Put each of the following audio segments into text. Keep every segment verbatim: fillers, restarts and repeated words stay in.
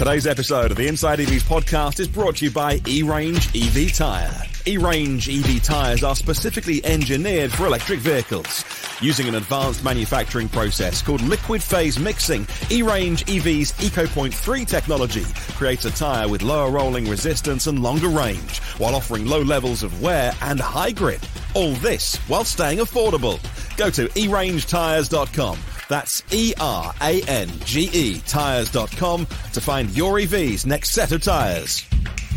Today's episode of the Inside E Vs podcast is brought to you by E-Range E V Tyre. E-Range E V tyres are specifically engineered for electric vehicles. Using an advanced manufacturing process called liquid phase mixing, E-Range E V's EcoPoint three technology creates a tyre with lower rolling resistance and longer range, while offering low levels of wear and high grip. All this while staying affordable. Go to e range tyres dot com. That's E R A N G E tyres dot com to find your E V's next set of tyres.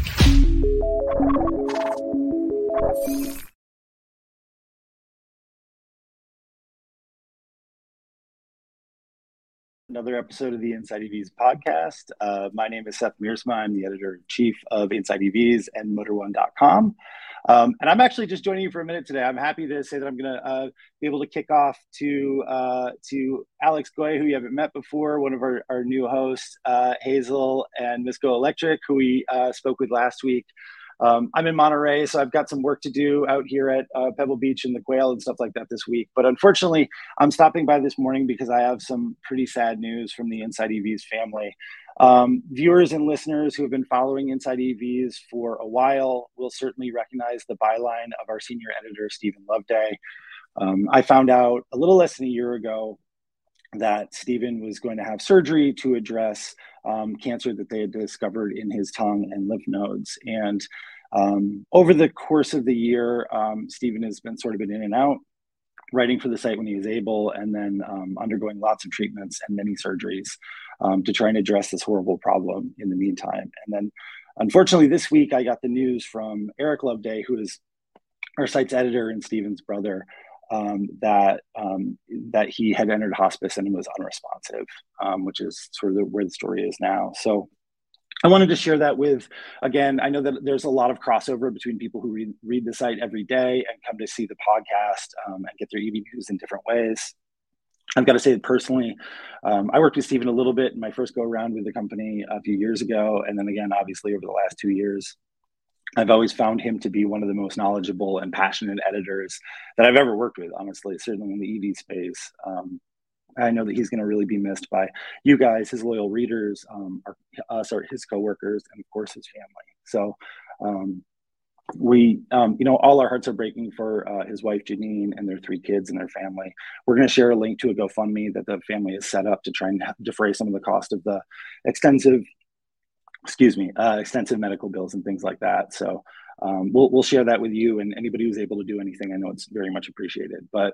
Another episode of the Inside E Vs podcast. Uh, my name is Seth Meersma. I'm the editor-in-chief of Inside E Vs and motor one dot com. Um, and I'm actually just joining you for a minute today. I'm happy to say that I'm going to uh, be able to kick off to uh, to Alex Goy, who you haven't met before, one of our, our new hosts, uh, Hazel and Misco Electric, who we uh, spoke with last week. Um, I'm in Monterey, so I've got some work to do out here at uh, Pebble Beach and the Quail and stuff like that this week. But unfortunately, I'm stopping by this morning because I have some pretty sad news from the Inside E Vs family. Um, viewers and listeners who have been following Inside E Vs for a while will certainly recognize the byline of our senior editor, Stephen Loveday. Um, I found out a little less than a year ago that Stephen was going to have surgery to address um, cancer that they had discovered in his tongue and lymph nodes. And um, over the course of the year, um, Stephen has been sort of been in and out, writing for the site when he was able, and then um, undergoing lots of treatments and many surgeries um, to try and address this horrible problem in the meantime. And then, unfortunately, this week I got the news from Eric Loveday, who is our site's editor and Stephen's brother, um, that um, that he had entered hospice and was unresponsive, um, which is sort of the, where the story is now. So I wanted to share that with, again, I know that there's a lot of crossover between people who read, read the site every day and come to see the podcast um, and get their E V news in different ways. I've got to say that personally, um, I worked with Stephen a little bit in my first go around with the company a few years ago. And then again, obviously over the last two years, I've always found him to be one of the most knowledgeable and passionate editors that I've ever worked with, honestly, certainly in the E V space. Um, I know that he's going to really be missed by you guys, his loyal readers, um, our, us, or his coworkers, and of course his family. So um, we, um, you know, all our hearts are breaking for uh, his wife, Janine, and their three kids and their family. We're going to share a link to a GoFundMe that the family has set up to try and defray some of the cost of the extensive excuse me, uh, extensive medical bills and things like that. So um, we'll we'll share that with you and anybody who's able to do anything. I know it's very much appreciated. But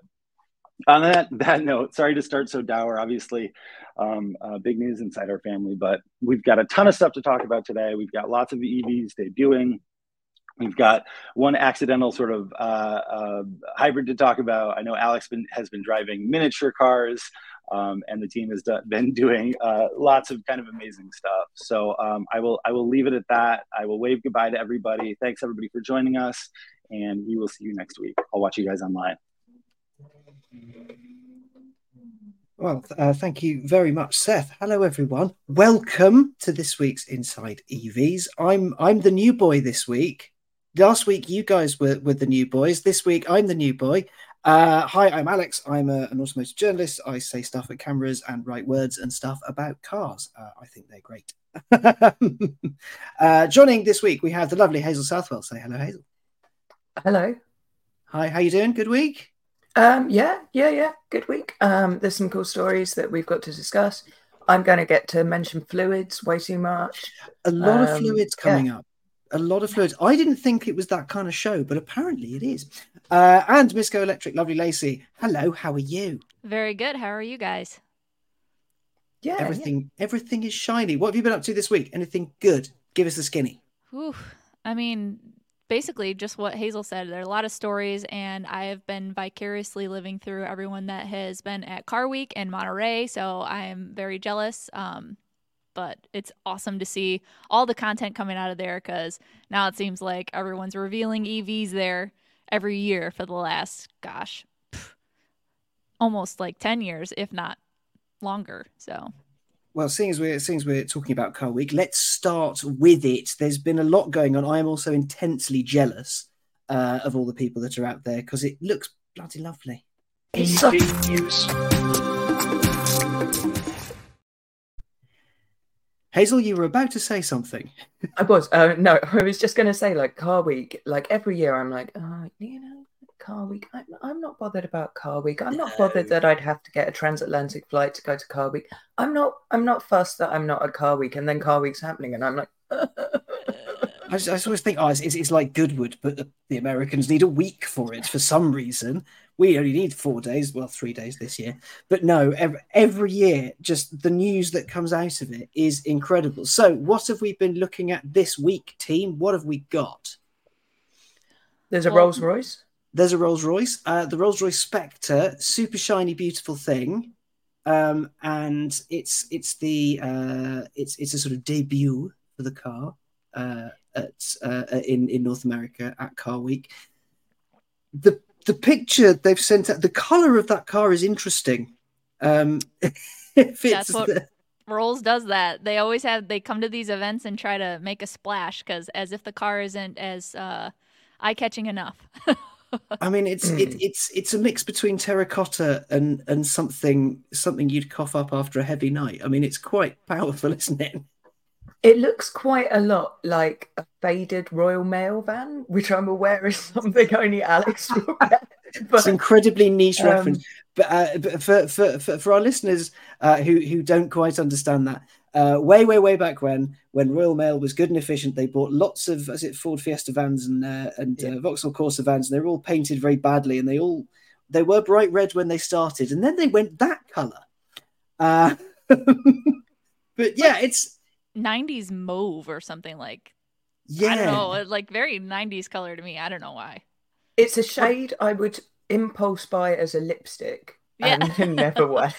on that that note, sorry to start so dour. Obviously, um, uh, big news inside our family, but we've got a ton of stuff to talk about today. We've got lots of E Vs debuting. We've got one accidental sort of uh, uh, hybrid to talk about. I know Alex been, has been driving miniature cars, um, and the team has do, been doing uh, lots of kind of amazing stuff. So um, I will I will leave it at that. I will wave goodbye to everybody. Thanks everybody for joining us, and we will see you next week. I'll watch you guys online. Well, uh, thank you very much, Seth. Hello, everyone. Welcome to this week's Inside E Vs. I'm I'm the new boy this week. Last week, you guys were, were the new boys. This week, I'm the new boy. Uh, hi, I'm Alex. I'm a, an automotive journalist. I say stuff at cameras and write words and stuff about cars. Uh, I think they're great. uh, joining this week, we have the lovely Hazel Southwell. Say hello, Hazel. Hello. Hi, how you doing? Good week? Um, yeah, yeah, yeah. Good week. Um, there's some cool stories that we've got to discuss. I'm going to get to mention fluids way too much. A lot um, of fluids coming yeah. up. A lot of fluids. I didn't think it was that kind of show, but apparently it is. Uh, and Misco Electric, lovely Lacey. Hello, how are you? Very good. How are you guys? Yeah. Everything yeah. everything is shiny. What have you been up to this week? Anything good? Give us the skinny. Whew. I mean, basically just what Hazel said. There are a lot of stories, and I have been vicariously living through everyone that has been at Car Week in Monterey, so I am very jealous. Um, but it's awesome to see all the content coming out of there, because now it seems like everyone's revealing E Vs there every year for the last, gosh, pff, almost like ten years, if not longer. So, well, seeing as we're seeing as we're talking about Car Week, let's start with it. There's been a lot going on. I am also intensely jealous uh, of all the people that are out there, because it looks bloody lovely. E V news. Hazel, you were about to say something. I was. Uh, no, I was just going to say, like, Car Week, like, every year I'm like, oh, you know, Car Week, I'm, I'm not bothered about Car Week. I'm not bothered that I'd have to get a transatlantic flight to go to Car Week. I'm not I'm not fussed that I'm not at Car Week, and then Car Week's happening, and I'm like... I, I always think, oh, it's, it's like Goodwood, but the, the Americans need a week for it for some reason. We only need four days, well, three days this year. But no, every, every year, just the news that comes out of it is incredible. So what have we been looking at this week, team? What have we got? There's a Well, Rolls Royce. There's a Rolls Royce, uh, the Rolls Royce Spectre, super shiny, beautiful thing. Um, and it's it's the uh, it's it's a sort of debut for the car. Uh, at uh, in in North America at Car Week. The the picture they've sent out, the color of that car is interesting. Um, if That's it's what the, Rolls does that. They always have, they come to these events and try to make a splash because as if the car isn't as uh, eye-catching enough. I mean, it's it, it's it's a mix between terracotta and and something something you'd cough up after a heavy night. I mean, it's quite powerful, isn't it? It looks quite a lot like a faded Royal Mail van, which I'm aware is something only Alex will get. But, It's incredibly niche um, reference, but, uh, but for, for for for our listeners uh, who who don't quite understand that, uh, way way way back when when Royal Mail was good and efficient, they bought lots of as it Ford Fiesta vans and uh, and Yeah. uh, Vauxhall Corsa vans, and they were all painted very badly, and they all they were bright red when they started, and then they went that color. Uh, but yeah, it's nineties mauve or something like, yeah. I don't know, like very nineties color to me. I don't know why. It's a shade I would impulse buy as a lipstick Yeah. and then never wear.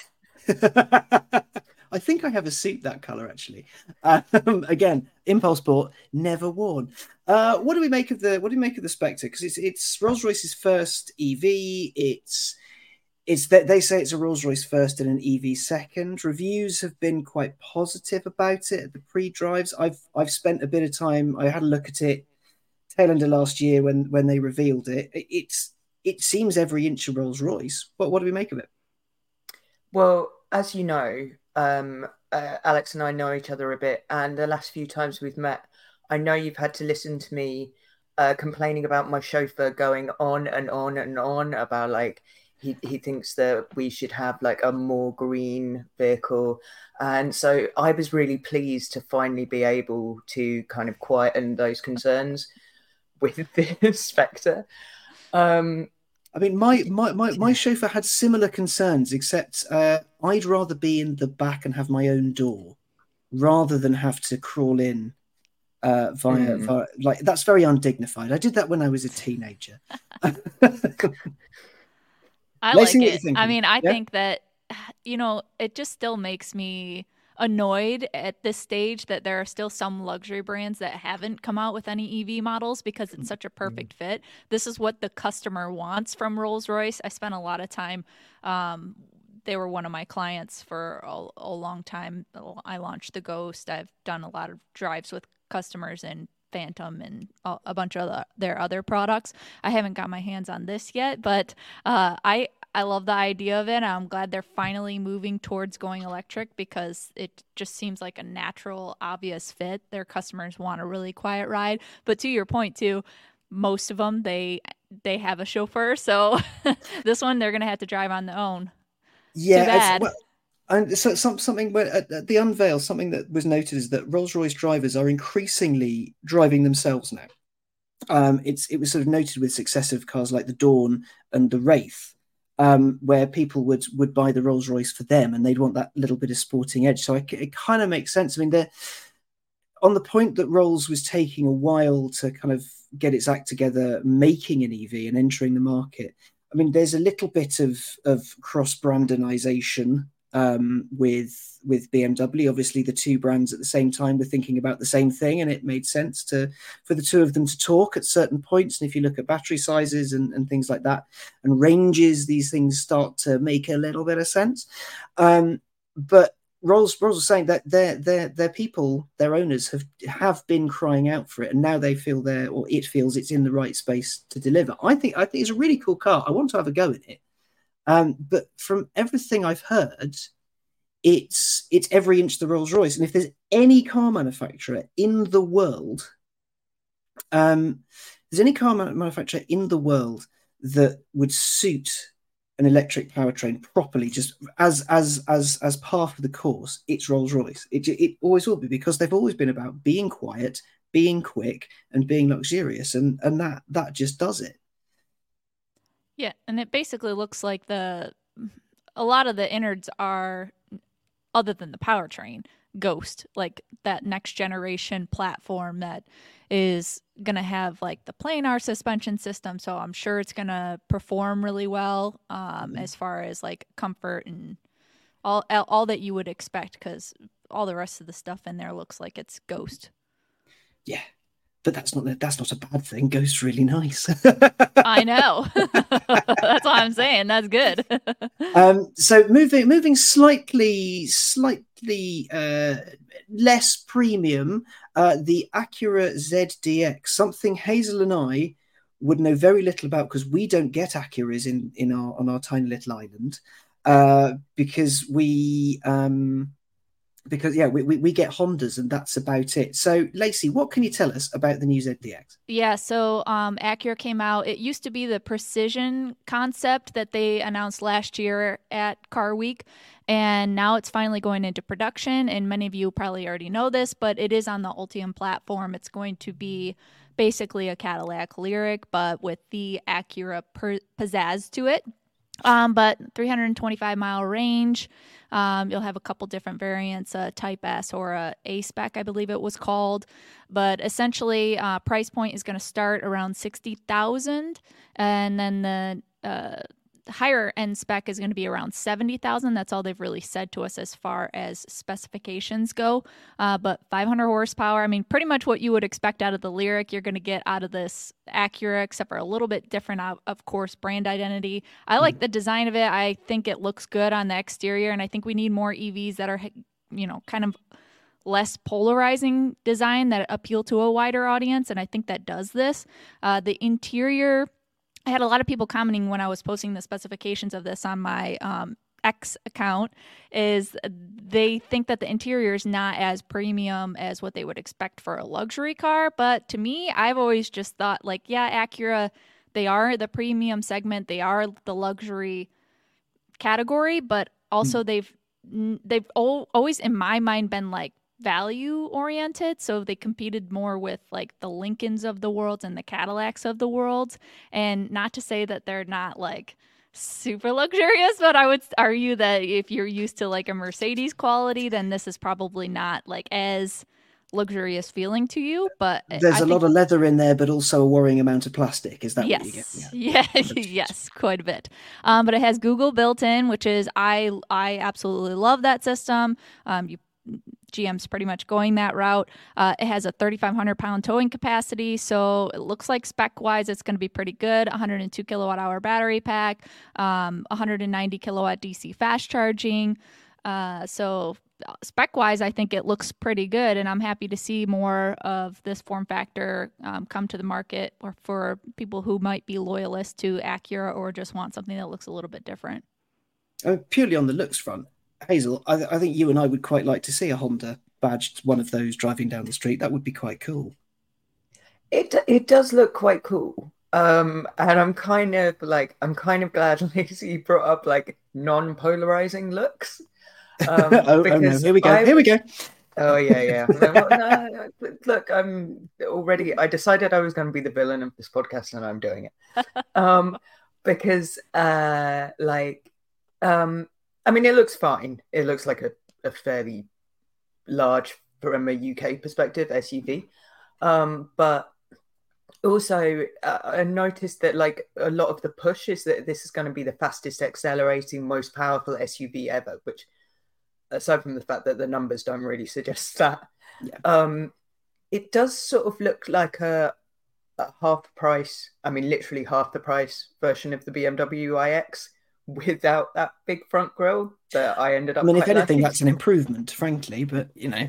I think I have a suit that color actually. Um, again, impulse bought, never worn. Uh, what do we make of the What do we make of the Spectre? Because it's it's Rolls Royce's first E V. It's it's that they say it's a Rolls Royce first and an E V second. Reviews have been quite positive about it. The pre-drives, I've I've spent a bit of time. I had a look at it tail end of last year when when they revealed it. It- It's it seems every inch a Rolls Royce. What what do we make of it? Well, as you know, um, uh, Alex and I know each other a bit, and the last few times we've met, I know you've had to listen to me uh, complaining about my chauffeur going on and on and on about like he, he thinks that we should have like a more green vehicle. And so I was really pleased to finally be able to kind of quieten those concerns with the Spectre. Um, I mean, my my, my, my chauffeur had similar concerns, except uh, I'd rather be in the back and have my own door rather than have to crawl in uh, via, Mm. via like that's very undignified. I did that when I was a teenager. I Lacey, like what you it. I thinking? mean, I Yeah? think that, you know, it just still makes me annoyed at this stage that there are still some luxury brands that haven't come out with any E V models because it's such a perfect fit. This is what the customer wants from Rolls-Royce. I spent a lot of time, um, they were one of my clients for a, a long time. I launched the Ghost. I've done a lot of drives with customers in Phantom and a, a bunch of the, their other products. I haven't got my hands on this yet, but uh, I I love the idea of it. I'm glad they're finally moving towards going electric because it just seems like a natural, obvious fit. Their customers want a really quiet ride. But to your point too, most of them they they have a chauffeur, so this one they're gonna have to drive on their own. Yeah, Too it's- bad. well, and so some, something where at, at the unveil, something that was noted is that Rolls-Royce drivers are increasingly driving themselves now. Um, it's it was sort of noted with successive cars like the Dawn and the Wraith, um, where people would would buy the Rolls-Royce for them, and they'd want that little bit of sporting edge. So it, it kind of makes sense. I mean, they're on the point that Rolls was taking a while to kind of get its act together, making an E V and entering the market. I mean, there's a little bit of of cross-brandonization um, with with B M W. Obviously, the two brands at the same time were thinking about the same thing, and it made sense to for the two of them to talk at certain points. And if you look at battery sizes and, and things like that, and ranges, these things start to make a little bit of sense. Um, but Rolls Rolls was saying that their their their people, their owners have have been crying out for it, and now they feel they're or it feels it's in the right space to deliver. I think I think it's a really cool car. I want to have a go in it. Um, but from everything I've heard, it's it's every inch the Rolls-Royce. And if there's any car manufacturer in the world, um, there's any car manufacturer in the world that would suit an electric powertrain properly, just as as as as par for the course, it's Rolls-Royce. It it always will be, because they've always been about being quiet, being quick, and being luxurious, and and that that just does it. Yeah, and it basically looks like the a lot of the innards are, other than the powertrain, Ghost, like that next generation platform that is going to have like the planar suspension system. So I'm sure it's going to perform really well um, mm-hmm. as far as like comfort and all all that you would expect, because all the rest of the stuff in there looks like it's Ghost. Yeah, but that's not that's not a bad thing. Ghost's really nice. I know. That's what I'm saying. That's good. um, so moving moving slightly slightly uh, less premium, uh, the Acura Z D X, something Hazel and I would know very little about, because we don't get Acuras in in our on our tiny little island, uh, because we. Um, Because, yeah, we, we, we get Hondas and that's about it. So, Lacey, what can you tell us about the new Z D X? Yeah, so um, Acura came out. It used to be the Precision concept that they announced last year at Car Week, and now it's finally going into production. And many of you probably already know this, but it is on the Ultium platform. It's going to be basically a Cadillac Lyriq, but with the Acura per- pizzazz to it. Um, but three hundred twenty-five mile range. Um, you'll have a couple different variants, a Type S or a A-Spec, I believe it was called. But essentially, uh, price point is going to start around sixty thousand, and then the uh, higher end spec is going to be around seventy thousand. That's all they've really said to us as far as specifications go. Uh, but five hundred horsepower, I mean, pretty much what you would expect out of the Lyriq, you're going to get out of this Acura, except for a little bit different, of course, brand identity. I like the design of it. I think it looks good on the exterior, and I think we need more E Vs that are, you know, kind of less polarizing design that appeal to a wider audience, and I think that does this. Uh, the interior, I had a lot of people commenting when I was posting the specifications of this on my um, X account, is they think that the interior is not as premium as what they would expect for a luxury car. But to me, I've always just thought, like, yeah, Acura, they are the premium segment. They are the luxury category, but also mm. they've they've always, in my mind, been like value oriented. So they competed more with like the Lincolns of the world and the Cadillacs of the world. And not to say that they're not like super luxurious, but I would argue that if you're used to like a Mercedes quality, then this is probably not like as luxurious feeling to you. But there's I a think, lot of leather in there, but also a worrying amount of plastic. Is that yes, what you get? Yeah, yeah. Yes, quite a bit. Um, but it has Google built in, which is I I absolutely love that system. Um, you G M's pretty much going that route. Uh, it has a thirty-five hundred pound towing capacity, so it looks like spec-wise it's going to be pretty good. one hundred two kilowatt hour battery pack, um, one hundred ninety kilowatt D C fast charging. Uh, so spec-wise, I think it looks pretty good, and I'm happy to see more of this form factor um, come to the market, or for people who might be loyalists to Acura or just want something that looks a little bit different. Uh, purely on the looks front, Hazel, I, th- I think you and I would quite like to see a Honda badged one of those driving down the street. That would be quite cool. It it does look quite cool. Um, and I'm kind of like, I'm kind of glad Lacey brought up like non-polarizing looks. Um, oh, oh no, here we go. I, here we go. Oh yeah, yeah. No, no, look, I'm already, I decided I was going to be the villain of this podcast, and I'm doing it. Um, because uh, like, um, I mean, it looks fine. It looks like a, a fairly large, from a U K perspective, S U V. Um, but also, uh, I noticed that like a lot of the push is that this is going to be the fastest accelerating, most powerful S U V ever, which, aside from the fact that the numbers don't really suggest that, yeah. um, it does sort of look like a, a half price, I mean, literally half the price version of the B M W iX, without that big front grille that I ended up. I mean, if anything, liking. That's an improvement, frankly. But you know,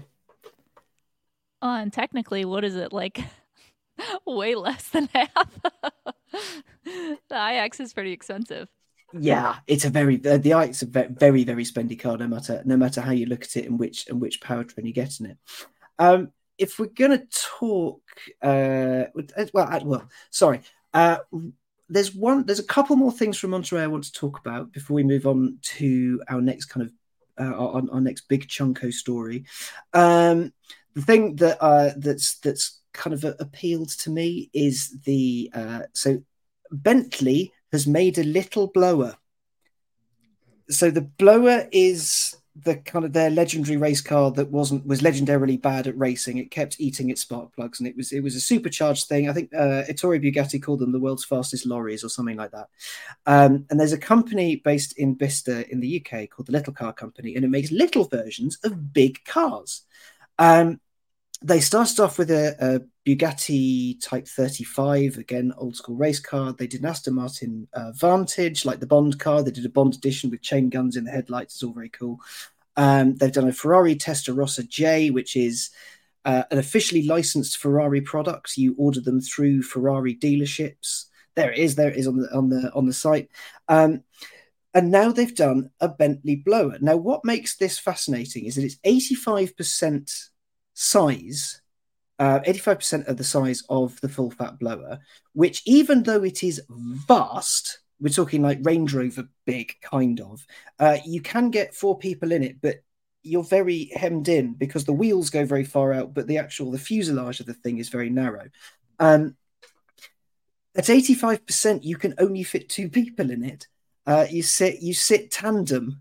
oh, and technically, what is it like? Way less than half. The iX is pretty expensive. Yeah, it's a very the, the Ike's a ve- very very spendy car, no matter no matter how you look at it and which and which powertrain you get in it. Um, if we're gonna talk, uh, well, uh, well, sorry, uh, there's one, there's a couple more things from Monterey I want to talk about before we move on to our next kind of uh, our, our next big chunko story. Um, the thing that uh, that's that's kind of appealed to me is the uh, so Bentley has made a little blower. So the blower is the kind of their legendary race car that wasn't was legendarily bad at racing. It kept eating its spark plugs, and it was it was a supercharged thing. I think uh, Ettore Bugatti called them the world's fastest lorries or something like that. Um, and there's a company based in Bicester in the U K called the Little Car Company, and it makes little versions of big cars. Um, they started off with a, a Bugatti Type thirty-five, again, old school race car. They did an Aston Martin uh, Vantage, like the Bond car. They did a Bond edition with chain guns in the headlights. It's all very cool. Um, they've done a Ferrari Testarossa J, which is uh, an officially licensed Ferrari product. You order them through Ferrari dealerships. There it is. There it is on the on the on the site. Um, and now they've done a Bentley blower. Now, what makes this fascinating is that it's eighty-five percent size, uh, eighty-five percent of the size of the full fat blower, which, even though it is vast, we're talking like Range Rover big, kind of, uh, you can get four people in it, but you're very hemmed in because the wheels go very far out, but the actual, the fuselage of the thing is very narrow. Um, at eighty-five percent, you can only fit two people in it. Uh, you sit, you sit tandem.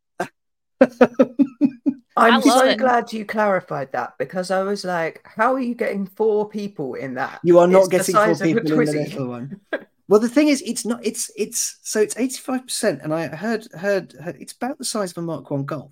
I'm so it. glad you clarified that, because I was like, how are you getting four people in that? You are not It's getting four people in the little one. Well, the thing is, it's not, it's, it's, so it's eighty-five percent. And I heard, heard, heard it's about the size of a Mark one Golf.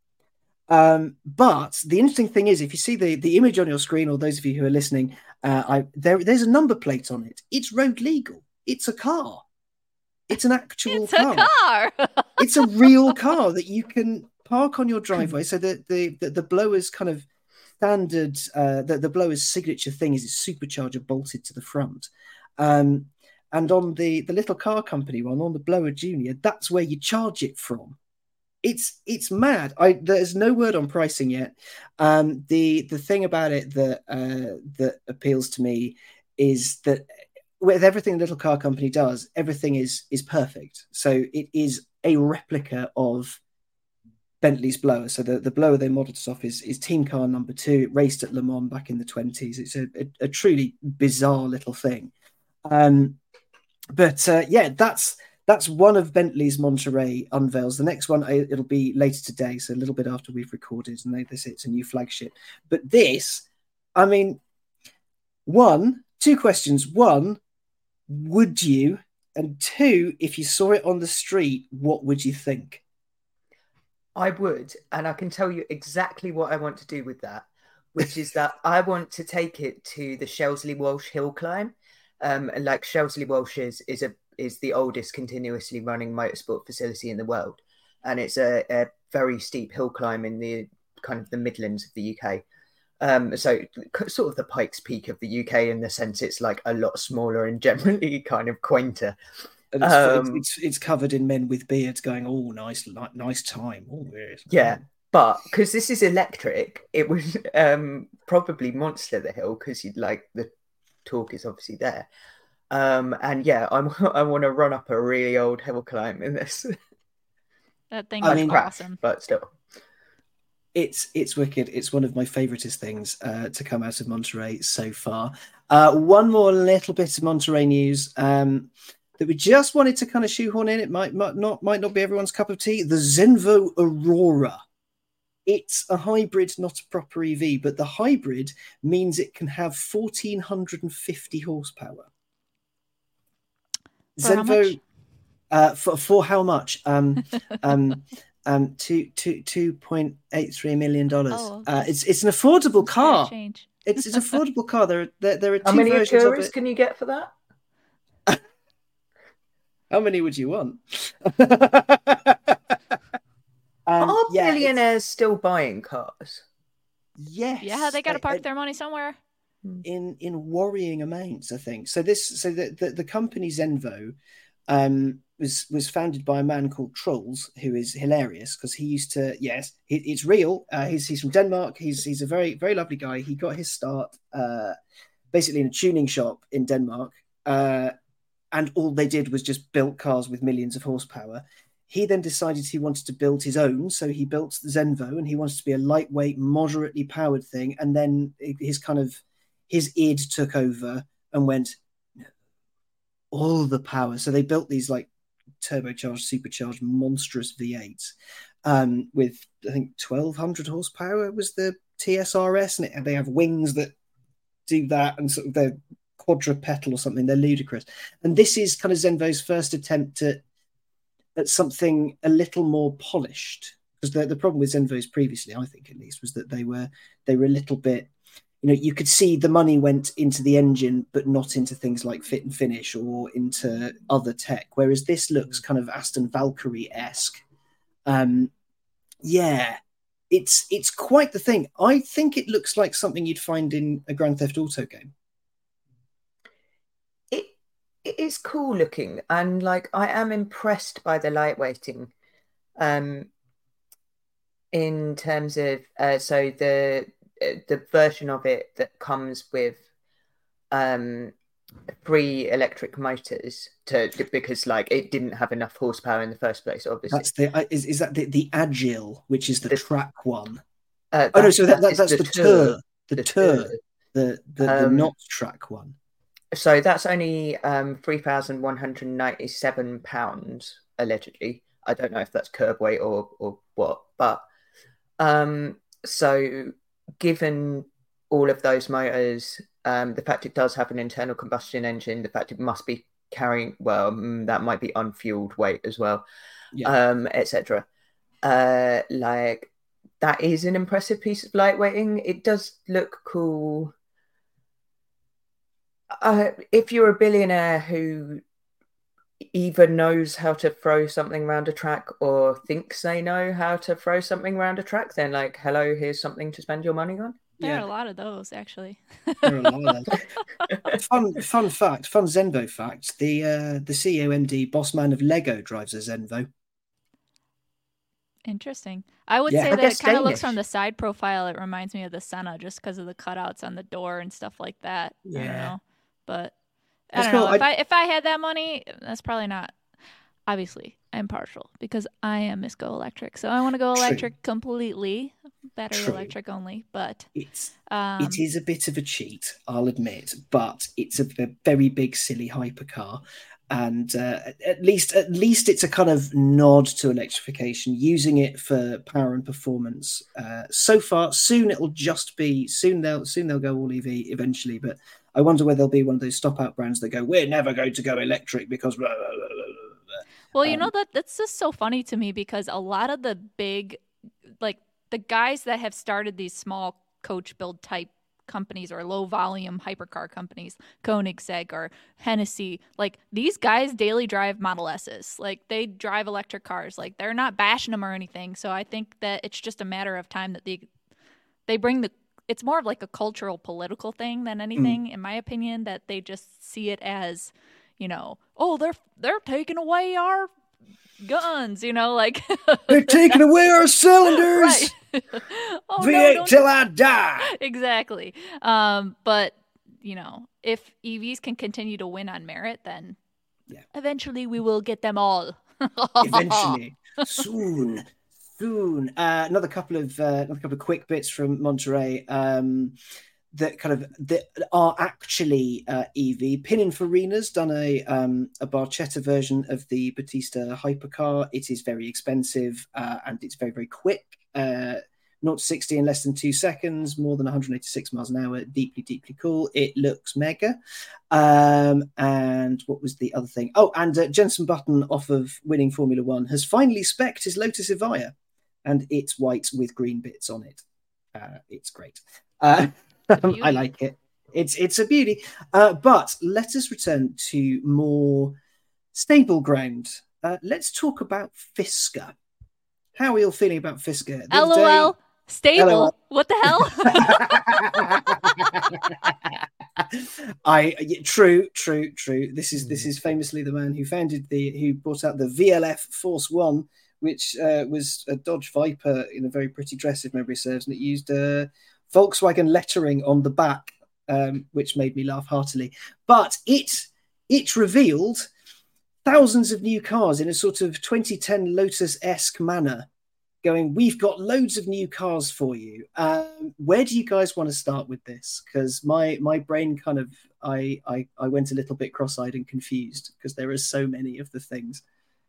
Um, but the interesting thing is, if you see the, the image on your screen, or those of you who are listening, uh, I, there, there's a number plate on it. It's road legal. It's a car. It's an actual it's car. a car. It's a real car that you can park on your driveway. So the the the, the blower's kind of standard, uh, the, the blower's signature thing is its supercharger bolted to the front. Um, and on the, the Little Car Company one, on the Blower Junior, that's where you charge it from. It's it's mad. I there's no word on pricing yet. Um, the the thing about it that uh, that appeals to me is that with everything the Little Car Company does, everything is is perfect. So it is a replica of Bentley's blower. So the, the blower they modeled us off is, is team car number two. It raced at Le Mans back in the twenties. It's a, a, a truly bizarre little thing. Um, but uh, yeah, that's that's one of Bentley's Monterey unveils. The next one, it'll be later today, so a little bit after we've recorded, and they, they say it's a new flagship. But this, I mean, one, two questions. One, would you? And two, if you saw it on the street, what would you think? I would, and I can tell you exactly what I want to do with that, which is that I want to take it to the Shelsley Walsh Hill Climb. Um, and like Shelsley Walsh is, is a is the oldest continuously running motorsport facility in the world, and it's a, a very steep hill climb in the kind of the Midlands of the U K. Um, so sort of the Pikes Peak of the U K, in the sense it's like a lot smaller and generally kind of quainter. And it's, um, it's, it's covered in men with beards going, oh, nice, nice time. Oh, yes. Yeah, but because this is electric, it would um, probably monster the hill, because you'd like the torque is obviously there. Um, and yeah, I'm, I want to run up a really old hill climb in this. That thing I is mean, awesome. But still. It's it's wicked. It's one of my favouriteest things uh, to come out of Monterey so far. Uh, one more little bit of Monterey news. Um, that we just wanted to kind of shoehorn in. It might, might not might not be everyone's cup of tea. The Zenvo Aurora. It's a hybrid, not a proper E V, but the hybrid means it can have one thousand four hundred fifty horsepower. For Zenvo, uh, for for how much? Um, um, um, two two two point eight three million dollars. Oh, uh, it's it's an affordable car. Change. It's it's an affordable car. There are there, there are two How many versions of Acuras it. can you get for that? How many would you want? um, Are yeah, billionaires it's... still buying cars? Yes. Yeah, they got to park they, their money somewhere. In in worrying amounts, I think. So this, so the the, the company Zenvo, um, was was founded by a man called Trolls, who is hilarious because he used to. Yes, it, it's real. Uh, he's he's from Denmark. He's he's a very very lovely guy. He got his start uh, basically in a tuning shop in Denmark, uh, and all they did was just built cars with millions of horsepower. He then decided he wanted to build his own, so he built the Zenvo, and he wanted to be a lightweight, moderately powered thing. And then his kind of his id took over and went all the power. So they built these like turbocharged, supercharged, monstrous V eights um, with I think twelve hundred horsepower was the T S R S, and, it, and they have wings that do that, and sort of they're quadrupedal or something. They're ludicrous. And this is kind of Zenvo's first attempt at at something a little more polished, because the, the problem with Zenvos previously, I think at least, was that they were they were a little bit, you know, you could see the money went into the engine, but not into things like fit and finish or into other tech. Whereas this looks kind of Aston Valkyrie-esque. Um, yeah, it's it's quite the thing. I think it looks like something you'd find in a Grand Theft Auto game. It it is cool looking, and like I am impressed by the lightweighting. Um, in terms of uh, so the the version of it that comes with um three electric motors to because like it didn't have enough horsepower in the first place, obviously. That's the uh, is, is that the, the Agile, which is the, the track one? Uh, oh no, so that, that, that's the, the Tour, the, the Tour, tour. the the, Um, the not track one. So that's only um three thousand one hundred ninety-seven pounds allegedly. I don't know if that's curb weight or or what, but um so given all of those motors, um, the fact it does have an internal combustion engine, the fact it must be carrying, well, that might be unfueled weight as well, yeah. um, et cetera. Uh, like, that is an impressive piece of lightweighting. It does look cool. Uh, if you're a billionaire who either knows how to throw something around a track or thinks they know how to throw something around a track, then like, hello, here's something to spend your money on. There Yeah. are a lot of those, actually. There are a lot of them. fun, fun fact, fun Zenvo fact: the uh, the C E O M D boss man of Lego drives a Zenvo. Interesting. I would Yeah. say I that guess it kind of looks Danish. from the side profile. It reminds me of the Senna just because of the cutouts on the door and stuff like that. I don't Yeah. know, but I That's don't know cool. if I- I if I had that money, that's probably not. Obviously, I'm partial because I am Miss Go Electric, so I want to go True. electric completely, battery True. electric only. But It's um, it is a bit of a cheat, I'll admit, but it's a, a very big, silly hypercar, and uh, at least at least it's a kind of nod to electrification, using it for power and performance. Uh, so far, soon it'll just be soon they'll soon they'll go all E V eventually, but I wonder whether there'll be one of those stop out brands that go, we're never going to go electric because. Blah, blah, blah, blah, blah. Well, you Um, know, that that's just so funny to me because a lot of the big, like the guys that have started these small coach build type companies or low volume hypercar companies, Koenigsegg or Hennessy, like these guys daily drive Model S's. Like they drive electric cars. Like they're not bashing them or anything. So I think that it's just a matter of time that they they bring the. It's more of like a cultural, political thing than anything, in my opinion. That they just see it as, you know, oh, they're they're taking away our guns, you know, like They're taking away our cylinders. right. oh, V no, eight don't till I die. exactly. Um, but you know, if E Vs can continue to win on merit, then Yeah. eventually we will get them all. Eventually, soon, soon. Uh, another couple of uh, another couple of quick bits from Monterey um, that kind of that are actually uh, E V. Pininfarina's done a um, a Barchetta version of the Battista hypercar. It is very expensive uh, and it's very very quick. Uh, zero to sixty in less than two seconds, more than one hundred eighty-six miles an hour. Deeply, deeply cool. It looks mega. Um, and what was the other thing? Oh, and uh, Jenson Button, off of winning Formula One, has finally spec'd his Lotus Evija, and it's white with green bits on it. Uh, it's great. Uh, I like it. It's it's a beauty. Uh, but let us return to more stable ground. Uh, let's talk about Fisker. How are you all feeling about Fisker? The other day- LOL. Stable. LOL. What the hell? I true, true, true. This is this is famously the man who founded the who brought out the V L F Force One, which uh, was a Dodge Viper in a very pretty dress, if memory serves, and it used uh, Volkswagen lettering on the back, um, which made me laugh heartily. But it it revealed thousands of new cars in a sort of twenty ten Lotus-esque manner, going, we've got loads of new cars for you. Um, where do you guys want to start with this? Because my my brain kind of, I, I, I went a little bit cross-eyed and confused because there are so many of the things.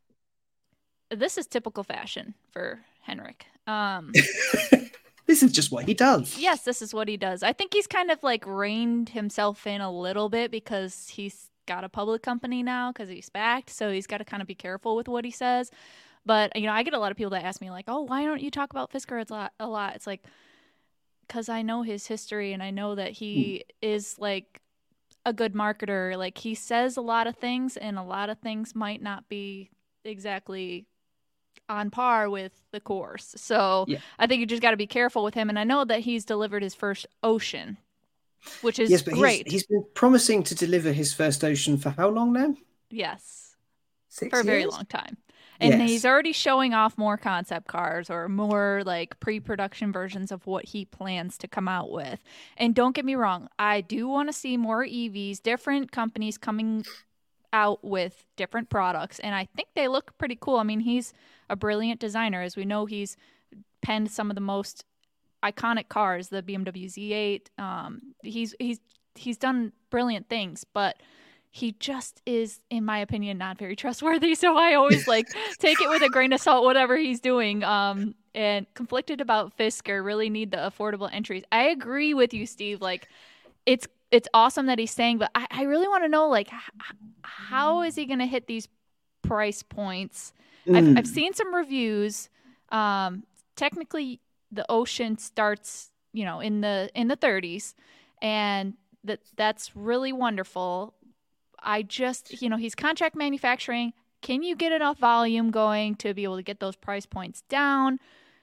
This is typical fashion for Henrik. Um, this is just what he does. Yes, this is what he does. I think he's kind of like reined himself in a little bit because he's got a public company now because he's backed. So he's got to kind of be careful with what he says. But, you know, I get a lot of people that ask me like, oh, why don't you talk about Fisker a lot? A lot. It's like, because I know his history and I know that he mm. is like a good marketer. Like he says a lot of things and a lot of things might not be exactly on par with the course. So yeah. I think you just got to be careful with him. And I know that he's delivered his first Ocean, which is yes, but great. He's, he's been promising to deliver his first Ocean for how long now? Yes. Six for a years? very long time. And yes. he's already showing off more concept cars or more like pre-production versions of what he plans to come out with. And don't get me wrong, I do want to see more E Vs, different companies coming out with different products. And I think they look pretty cool. I mean, he's a brilliant designer. As we know, he's penned some of the most iconic cars, the B M W Z eight. Um, he's he's he's done brilliant things, but he just is, in my opinion, not very trustworthy. So I always like take it with a grain of salt, whatever he's doing. Um, and conflicted about Fisker, really need the affordable entries. I agree with you, Steve. Like, it's it's awesome that he's saying, but I, I really want to know, like, h- how is he going to hit these price points? Mm. I've I've seen some reviews. Um, technically, the Ocean starts, you know, in the in the thirties, and that that's really wonderful. I just, you know, he's contract manufacturing. Can you get enough volume going to be able to get those price points down?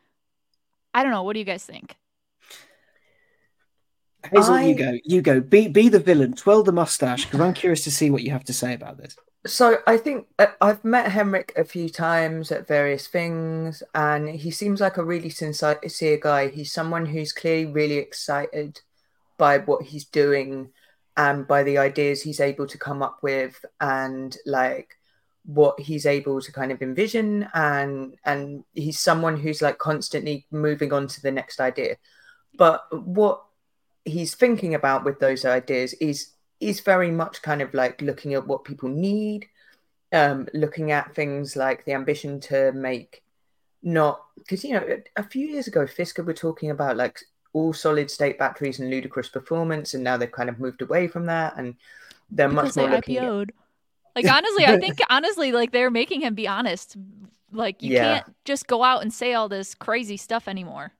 I don't know. What do you guys think? Hazel, I... you go. You go. Be be the villain. Twirl the mustache, because I'm curious to see what you have to say about this. So I think uh, I've met Henrik a few times at various things, and he seems like a really sincere guy. He's someone who's clearly really excited by what he's doing and by the ideas he's able to come up with, and like what he's able to kind of envision, and and he's someone who's like constantly moving on to the next idea. But what he's thinking about with those ideas is is very much kind of like looking at what people need, um, looking at things like the ambition to make not because you know a few years ago Fisker were talking about like all solid state batteries and ludicrous performance, and now they've kind of moved away from that, and they're because much more they looking I P O'd. At... Like honestly, I think honestly, like they're making him be honest. Like you yeah. can't just go out and say all this crazy stuff anymore.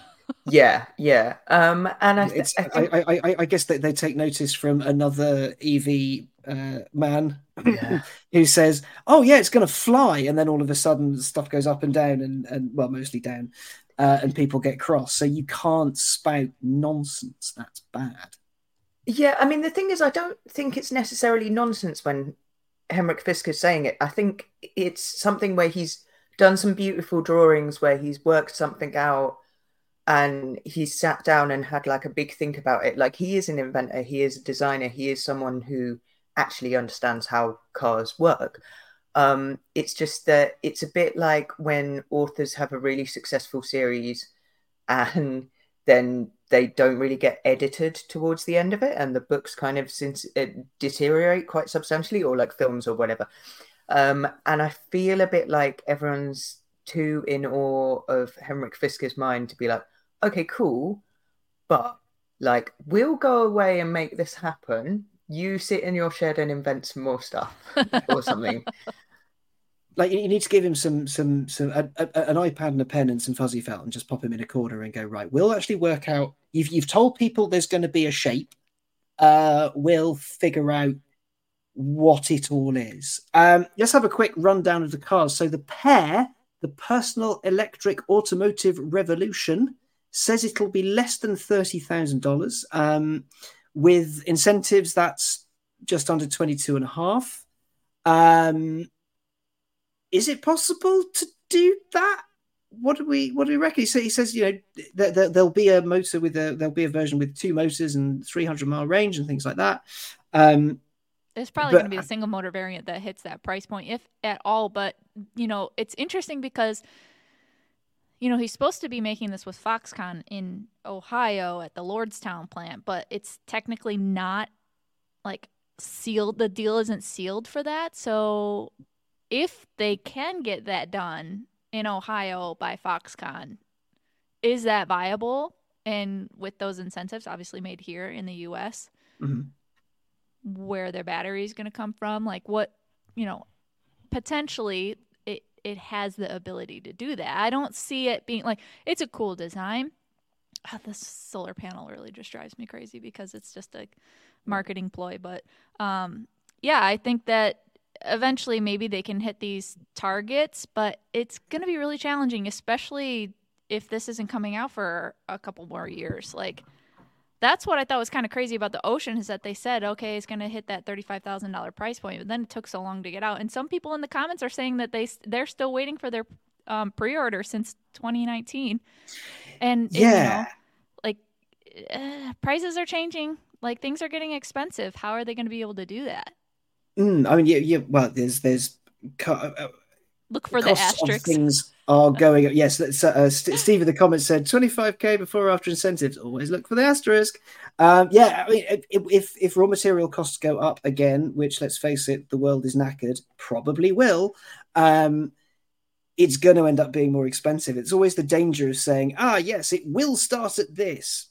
yeah, yeah. Um, and I, th- it's, I, think... I, I, I guess that they take notice from another E V uh, man yeah. who says, "Oh yeah, it's going to fly," and then all of a sudden stuff goes up and down, and and well, mostly down. Uh, and people get cross. So you can't spout nonsense. That's bad. Yeah, I mean, the thing is, I don't think it's necessarily nonsense when Henrik Fisker's saying it. I think it's something where he's done some beautiful drawings, where he's worked something out, and he's sat down and had like a big think about it. Like, he is an inventor, he is a designer, he is someone who actually understands how cars work. Um, it's just that it's a bit like when authors have a really successful series and then they don't really get edited towards the end of it, and the books kind of since it deteriorate quite substantially, or like films or whatever. Um, and I feel a bit like everyone's too in awe of Henrik Fisker's mind to be like, okay, cool, but like we'll go away and make this happen. You sit in your shed and invent some more stuff or something. Like you need to give him some, some, some a, a, an iPad and a pen and some fuzzy felt, and just pop him in a corner and go, right, we'll actually work out. You've you've told people there's going to be a shape. Uh, we'll figure out what it all is. Um, let's have a quick rundown of the cars. So the Pear, the Personal Electric Automotive Revolution, says it'll be less than thirty thousand dollars. Um, With incentives, that's just under twenty-two and a half. Um, is it possible to do that? What do we what do we reckon? He says, he says you know, that, that there'll be a motor with a there'll be a version with two motors and three hundred mile range and things like that. Um, There's probably but- going to be a single motor variant that hits that price point, if at all. But, you know, it's interesting because, you know, he's supposed to be making this with Foxconn in Ohio at the Lordstown plant, but it's technically not, like, sealed. The deal isn't sealed for that. So if they can get that done in Ohio by Foxconn, is that viable? And with those incentives obviously made here in the U S, Mhm. where their battery is going to come from, like what, you know, potentially it, it has the ability to do that. I don't see it being like, it's a cool design. Oh, this solar panel really just drives me crazy because it's just a marketing ploy. But um, yeah, I think that eventually maybe they can hit these targets, but it's going to be really challenging, especially if this isn't coming out for a couple more years. Like, that's what I thought was kind of crazy about the Ocean, is that they said, okay, it's going to hit that thirty-five thousand dollars price point, but then it took so long to get out. And some people in the comments are saying that they, they're still waiting for their um, pre-order since twenty nineteen. And, Yeah. you know, like, uh, prices are changing. Like, things are getting expensive. How are they going to be able to do that? Mm, I mean, yeah, yeah. Well, there's there's co- uh, Look for the costs of asterisks. things are going up. Yes, that's, uh, St- Steve in the comments said twenty-five K before or after incentives. Always look for the asterisk. Um, yeah, I mean, if, if if raw material costs go up again, which, let's face it, the world is knackered, probably will. Um, it's going to end up being more expensive. It's always the danger of saying, ah, yes, it will start at this.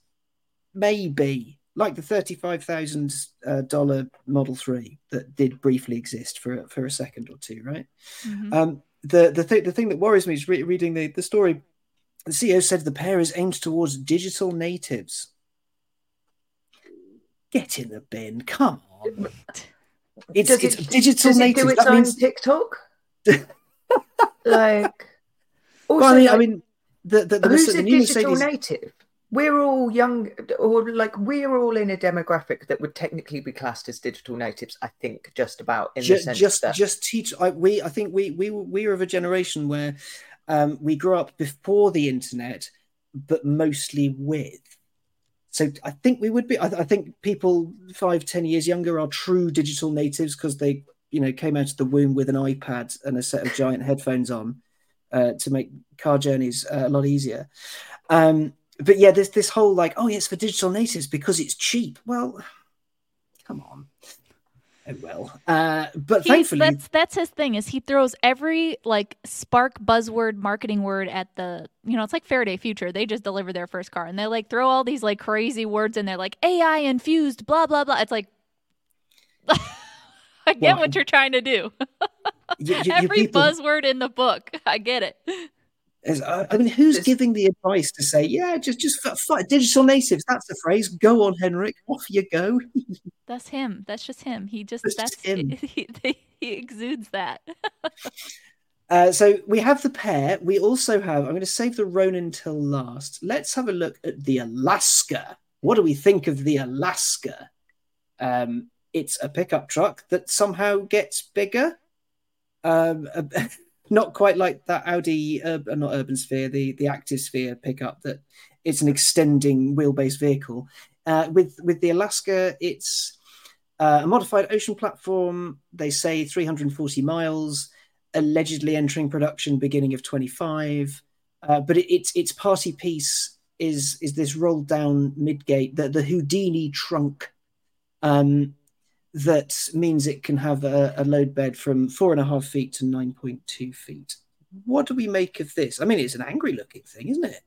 Maybe. Like the thirty-five thousand dollars uh, Model three that did briefly exist for, for a second or two, right? Mm-hmm. Um, the the, th- the thing that worries me is re- reading the, the story. The C E O said the pair is aimed towards digital natives. Get in the bin. Come on. It's, Does it's it, digital does it natives. do its That own means... TikTok? Like, also, well, I mean, like, I mean the, the, the, who's the a new digital Mercedes... native? We're all young, or like we're all in a demographic that would technically be classed as digital natives. I think just about in Ju- the sense just that just teach. I, we I think we we we are of a generation where um, we grew up before the internet, but mostly with. So I think we would be. I, I think people five, ten years younger are true digital natives because they, you know, came out of the womb with an iPad and a set of giant headphones on uh, to make car journeys uh, a lot easier. Um, but yeah, there's this whole like, oh, yeah, it's for digital natives because it's cheap. Well, come on. Oh well, uh, but He, thankfully, that's that's his thing. Is he throws every like spark buzzword marketing word at the, you know, it's like Faraday Future. They just delivered their first car and they like throw all these like crazy words in there, like A I infused, blah blah blah. It's like, I get Well, what you're trying to do. you, you, Every people, buzzword in the book, I get it. As, uh, I mean, who's It's- giving the advice to say, yeah, just just f- f- digital natives? That's the phrase. Go on, Henrik. Off you go. That's him. That's just him. He just That's that's just him. He, he exudes that. Uh, so we have the pair. We also have, I'm going to save the Ronin till last. Let's have a look at the Alaska. What do we think of the Alaska? Um, it's a pickup truck that somehow gets bigger. Um, uh, not quite like that Audi, uh, not Urban Sphere, the, the Active Sphere pickup, that it's an extending wheelbase vehicle. Uh, with, with the Alaska, it's uh, a modified Ocean platform. They say three hundred forty miles, allegedly entering production beginning of twenty-five. Uh, but it, its its party piece is is this rolled down midgate, the, the Houdini trunk, um, that means it can have a, a load bed from four and a half feet to nine point two feet. What do we make of this? I mean, it's an angry looking thing, isn't it?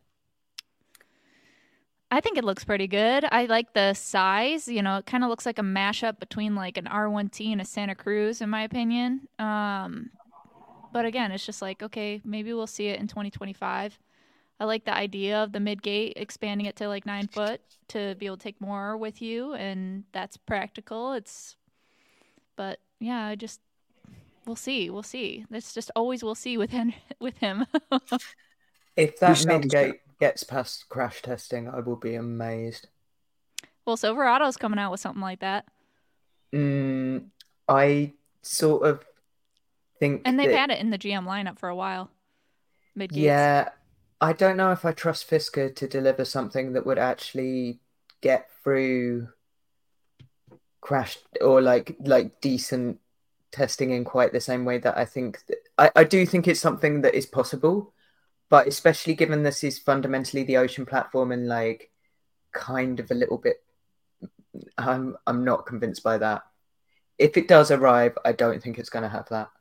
I think it looks pretty good. I like the size. You know, it kind of looks like a mashup between like an R one T and a Santa Cruz, in my opinion. Um, but again, it's just like, okay, maybe we'll see it in twenty twenty-five. I like the idea of the mid-gate expanding it to like nine foot to be able to take more with you, and that's practical. It's, but yeah, I just, we'll see, we'll see. It's just always we'll see with him. With him. if that shall- midgate gets past crash testing, I will be amazed. Well, Silverado's coming out with something like that. Mm, I sort of think, and they've that, had it in the G M lineup for a while. Mid-gates. Yeah, I don't know if I trust Fisker to deliver something that would actually get through crashed or like like decent testing in quite the same way that I think that, I, I do think it's something that is possible, but especially given this is fundamentally the Ocean platform and like kind of a little bit, I'm I'm not convinced by that. If it does arrive, I don't think it's going to have that.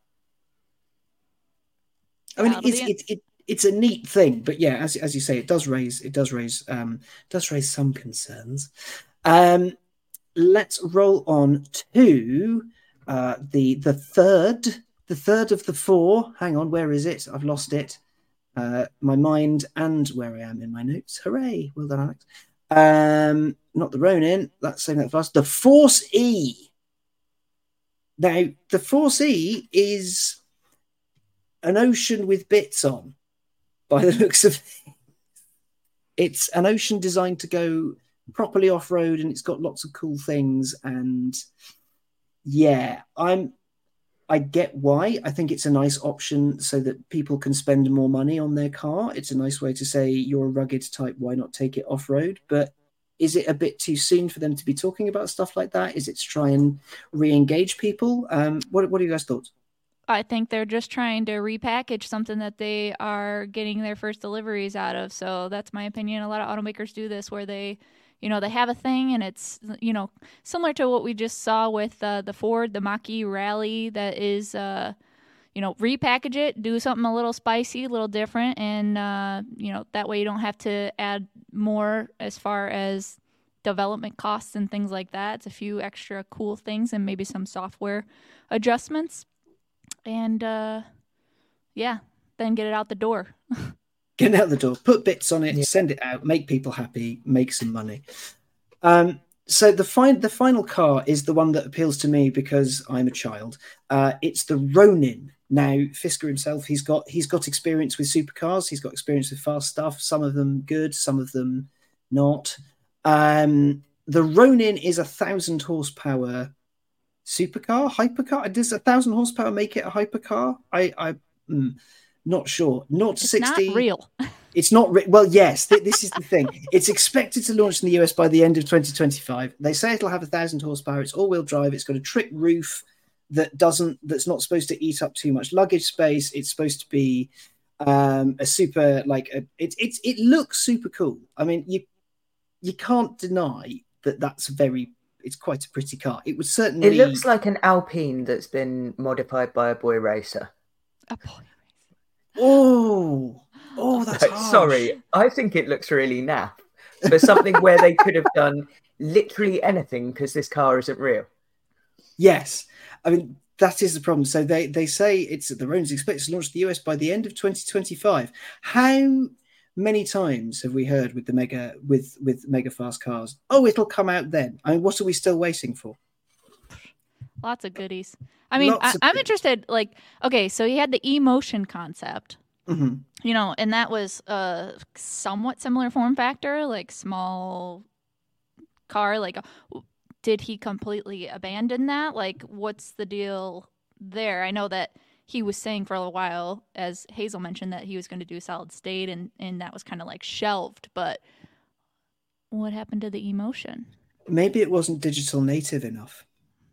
I mean, it's it, it it's a neat thing, but yeah, as as you say, it does raise it does raise um does raise some concerns. Um, let's roll on to uh, the the third the third of the four. Hang on, where is it? I've lost it. Uh, my mind and where I am in my notes. Hooray! Well done, Alex. Um, not the Ronin. That's saying that fast. The Force E. Now, the Force E is an Ocean with bits on, by the looks of it. It's an Ocean designed to go properly off-road, and it's got lots of cool things. And yeah, I'm. I get why. I think it's a nice option so that people can spend more money on their car. It's a nice way to say you're a rugged type. Why not take it off-road? But is it a bit too soon for them to be talking about stuff like that? Is it to try and re-engage people? Um, what, what are you guys' thoughts? I think they're just trying to repackage something that they are getting their first deliveries out of. So that's my opinion. A lot of automakers do this where they, you know, they have a thing and it's, you know, similar to what we just saw with uh, the Ford, the Mach-E Rally that is, uh, you know, repackage it, do something a little spicy, a little different. And, uh, you know, that way you don't have to add more as far as development costs and things like that. It's a few extra cool things and maybe some software adjustments. And, uh, yeah, then get it out the door. Get it out the door, put bits on it, yeah. Send it out, make people happy, make some money. Um, so the, fin- the final car is the one that appeals to me because I'm a child. Uh, it's the Ronin. Now, Fisker himself, he's got he's got experience with supercars. He's got experience with fast stuff. Some of them good, some of them not. Um, the Ronin is a thousand horsepower supercar, hypercar. Does a thousand horsepower make it a hypercar? I, I, mm, not sure. Not it's sixty. Not real. It's not re- well. Yes, th- this is the thing. It's expected to launch in the U S by the end of twenty twenty-five. They say it'll have a thousand horsepower. It's all-wheel drive. It's got a trick roof that doesn't. That's not supposed to eat up too much luggage space. It's supposed to be um, a super like a, it. It it looks super cool. I mean, you you can't deny that that's very. It's quite a pretty car. It would certainly. It looks like an Alpine that's been modified by a boy racer. A boy racer. Oh, oh, that's harsh. Sorry. I think it looks really naff for something where they could have done literally anything because this car isn't real. Yes, I mean that is the problem. So they they say it's the Ronin's expected to launch the U S by the end of twenty twenty-five. How many times have we heard with the mega with with mega fast cars? Oh, it'll come out then. I mean, what are we still waiting for? Lots of goodies. I mean, I, I'm interested. Like, okay, so he had the E-Motion concept, mm-hmm. you know, and that was a somewhat similar form factor, like small car. Like, did he completely abandon that? Like, what's the deal there? I know that he was saying for a while, as Hazel mentioned, that he was going to do solid state, and, and that was kind of like shelved. But what happened to the E-Motion? Maybe it wasn't digital native enough.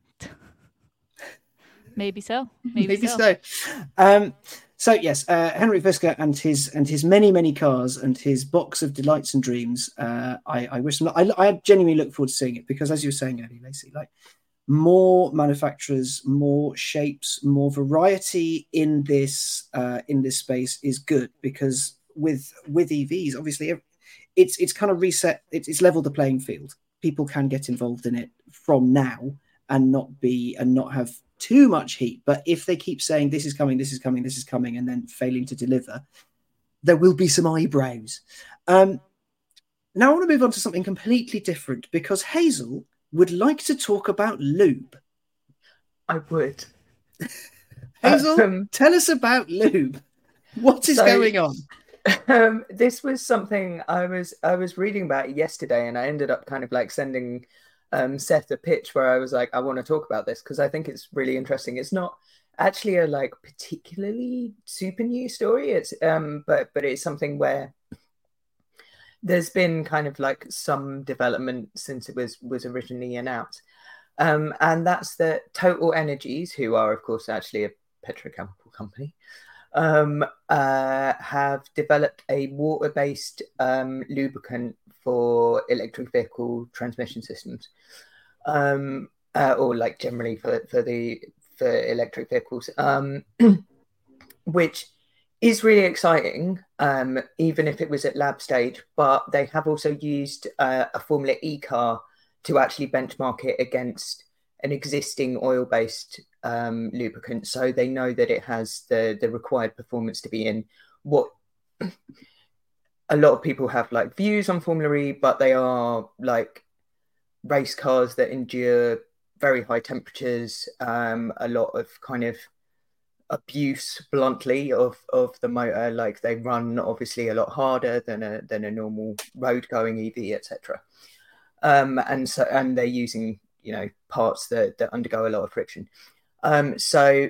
Maybe so. Maybe, Maybe so. so. Um, so yes, uh, Henrik Fisker and his and his many many cars and his box of delights and dreams. Uh, I, I wish I, I genuinely look forward to seeing it because, as you were saying earlier, Lacey, like more manufacturers, more shapes, more variety in this uh, in this space is good because with with E Vs, obviously, it's it's kind of reset. It's, it's leveled the playing field. People can get involved in it from now and not be and not have too much heat. But if they keep saying this is coming, this is coming, this is coming, and then failing to deliver, there will be some eyebrows. Um, now I want to move on to something completely different because Hazel would like to talk about lube. I would. Hazel, um, tell us about lube. What is so, going on? Um, this was something I was I was reading about yesterday, and I ended up kind of like sending um, Seth a pitch where I was like, I want to talk about this because I think it's really interesting. It's not actually a like particularly super new story. It's um, but but it's something where there's been kind of like some development since it was was originally announced, um, and that's that Total Energies, who are of course actually a petrochemical company, um, uh, have developed a water-based um, lubricant for electric vehicle transmission systems, um, uh, or like generally for for the for electric vehicles, um, which is really exciting, um, even if it was at lab stage. But they have also used uh, a Formula E car to actually benchmark it against an existing oil-based um, lubricant, so they know that it has the the required performance to be in what a lot of people have like views on Formula E, but they are like race cars that endure very high temperatures, um, a lot of kind of abuse, bluntly, of of the motor. Like they run obviously a lot harder than a than a normal road going E V, et cetera. Um, and so and they're using, you know, parts that that undergo a lot of friction. Um, so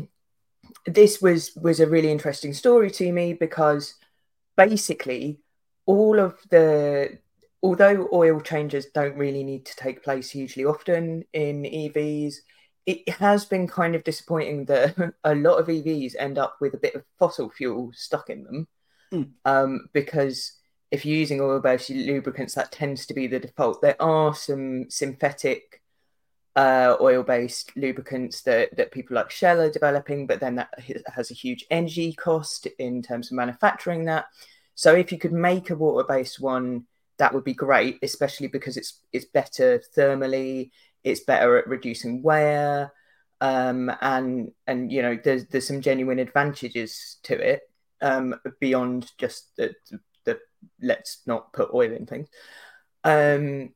this was was a really interesting story to me because basically all of the although oil changes don't really need to take place hugely often in E Vs, it has been kind of disappointing that a lot of E Vs end up with a bit of fossil fuel stuck in them, mm. um, because if you're using oil-based lubricants, that tends to be the default. There are some synthetic uh, oil-based lubricants that, that people like Shell are developing, but then that has a huge energy cost in terms of manufacturing that. So if you could make a water-based one, that would be great, especially because it's it's better thermally, it's better at reducing wear, um, and and you know there's there's some genuine advantages to it, um, beyond just the, the let's not put oil in things. Um,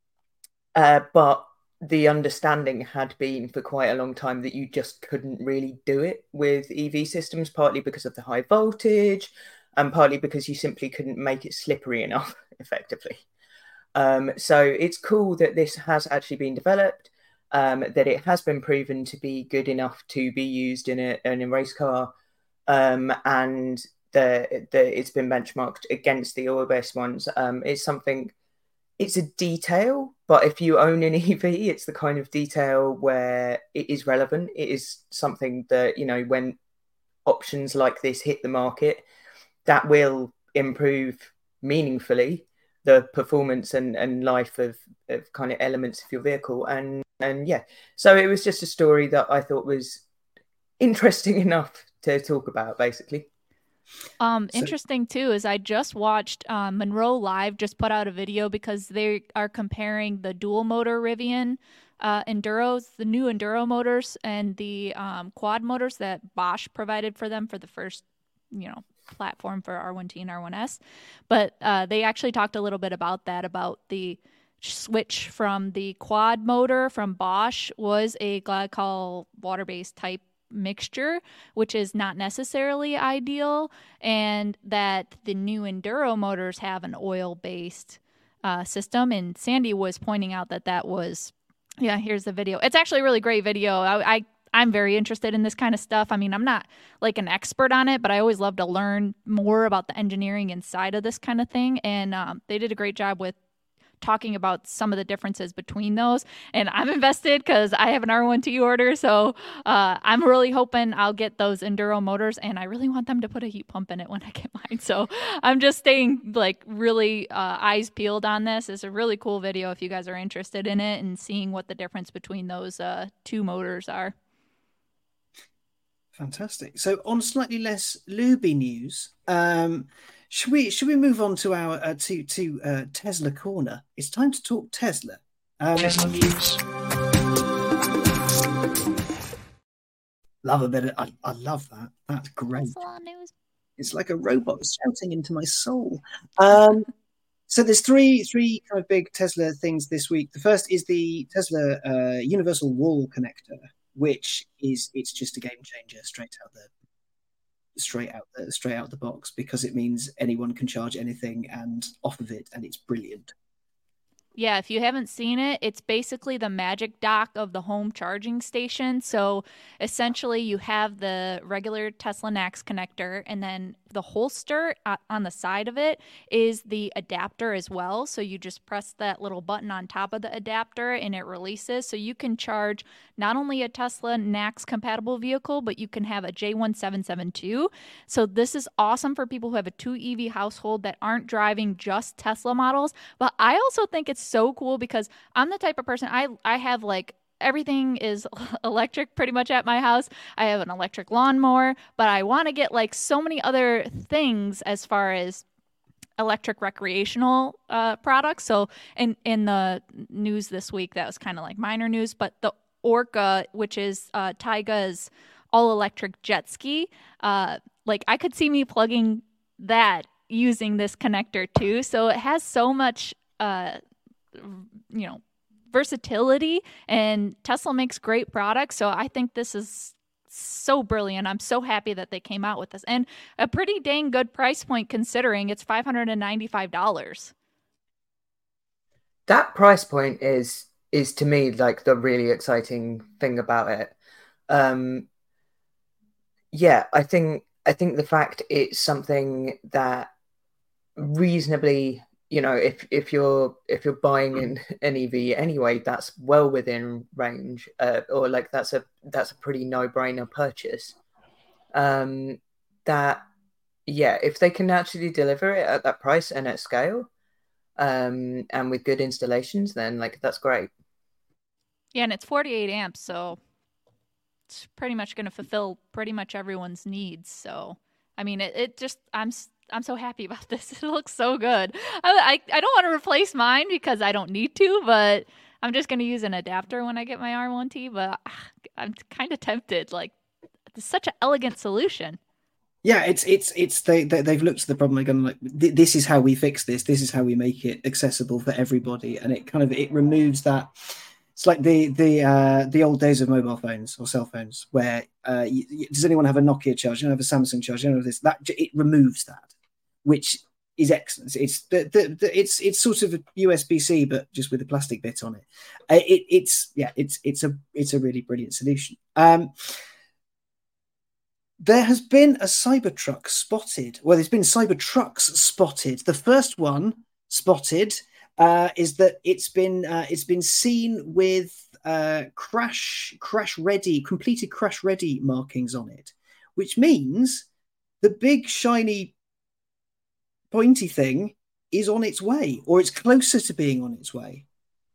uh, but the understanding had been for quite a long time that you just couldn't really do it with E V systems, partly because of the high voltage, and partly because you simply couldn't make it slippery enough effectively. Um, so it's cool that this has actually been developed, um, that it has been proven to be good enough to be used in a, in a race car, um, and that it's been benchmarked against the oil-based ones. Um, it's something, it's a detail, but if you own an E V, it's the kind of detail where it is relevant. It is something that, you know, when options like this hit the market, that will improve meaningfully the performance and, and life of, of kind of elements of your vehicle. And, and yeah, so it was just a story that I thought was interesting enough to talk about, basically. Um, So- interesting too is I just watched um, Monroe Live just put out a video because they are comparing the dual motor Rivian uh, Enduros, the new Enduro motors, and the um, quad motors that Bosch provided for them for the first, you know, platform for R one T and R one S. But uh, they actually talked a little bit about that, about the switch from the quad motor from Bosch was a glycol water-based type mixture, which is not necessarily ideal, and that the new Enduro motors have an oil-based uh, system. And Sandy was pointing out that that was, yeah, here's the video. It's actually a really great video. I, I I'm very interested in this kind of stuff. I mean, I'm not like an expert on it, but I always love to learn more about the engineering inside of this kind of thing. And um, they did a great job with talking about some of the differences between those. And I'm invested because I have an R one T order. So uh, I'm really hoping I'll get those Enduro motors, and I really want them to put a heat pump in it when I get mine. So I'm just staying like really uh, eyes peeled on this. It's a really cool video if you guys are interested in it and seeing what the difference between those uh, two motors are. Fantastic. So on slightly less lubey news, um, should we should we move on to our uh, to to uh, Tesla corner? It's time to talk Tesla. Um, Tesla news. Love a bit of, I, I love that. That's great. Tesla news. It's like a robot shouting into my soul. Um, so there's three three kind of big Tesla things this week. The first is the Tesla uh, Universal Wall Connector, which is it's just a game changer straight out the straight out the, straight out the box, because it means anyone can charge anything and off of it, and it's brilliant. Yeah, if you haven't seen it, it's basically the magic dock of the home charging station. So essentially, you have the regular Tesla N A C S connector, and then the holster uh, on the side of it is the adapter as well. So you just press that little button on top of the adapter and it releases. So you can charge not only a Tesla N A C S compatible vehicle, but you can have a J one seven seven two. So this is awesome for people who have a two E V household that aren't driving just Tesla models. But I also think it's so cool because I'm the type of person, I I have like everything is electric pretty much at my house. I have an electric lawnmower, but I want to get like so many other things as far as electric recreational uh, products. So in, in the news this week, that was kind of like minor news, but the Orca, which is uh, Taiga's all-electric jet ski, uh, like I could see me plugging that using this connector too. So it has so much, uh, you know, versatility, and Tesla makes great products. So I think this is so brilliant. I'm so happy that they came out with this, and a pretty dang good price point considering it's five hundred ninety-five dollars. That price point is is to me like the really exciting thing about it. Um, yeah, I think I think the fact it's something that reasonably, you know, if if you're if you're buying an, an E V anyway, that's well within range, uh, or like that's a that's a pretty no-brainer purchase. Um, that yeah, if they can actually deliver it at that price and at scale, um, and with good installations, then like that's great. Yeah, and it's forty-eight amps, so it's pretty much going to fulfill pretty much everyone's needs. So, I mean, it, it just I'm. I'm so happy about this. It looks so good. I, I, I don't want to replace mine because I don't need to, but I'm just going to use an adapter when I get my R one T, but I'm kind of tempted. Like, it's such an elegant solution. Yeah, it's it's it's they, they they've looked at the problem and gone like, this is how we fix this. This is how we make it accessible for everybody, and it kind of it removes that. It's like the the uh, the old days of mobile phones or cell phones, where uh, you, you, does anyone have a Nokia charger? You don't have a Samsung charger? You don't have this. That it removes that, which is excellent. It's the, the, the it's it's sort of a U S B C, but just with a plastic bit on it. Uh, it it's yeah, it's it's a it's a really brilliant solution. Um, there has been a Cybertruck spotted. Well, there's been Cybertrucks spotted. The first one spotted. Uh, is that it's been uh, it's been seen with uh, crash crash ready completed crash ready markings on it, which means the big shiny pointy thing is on its way, or it's closer to being on its way.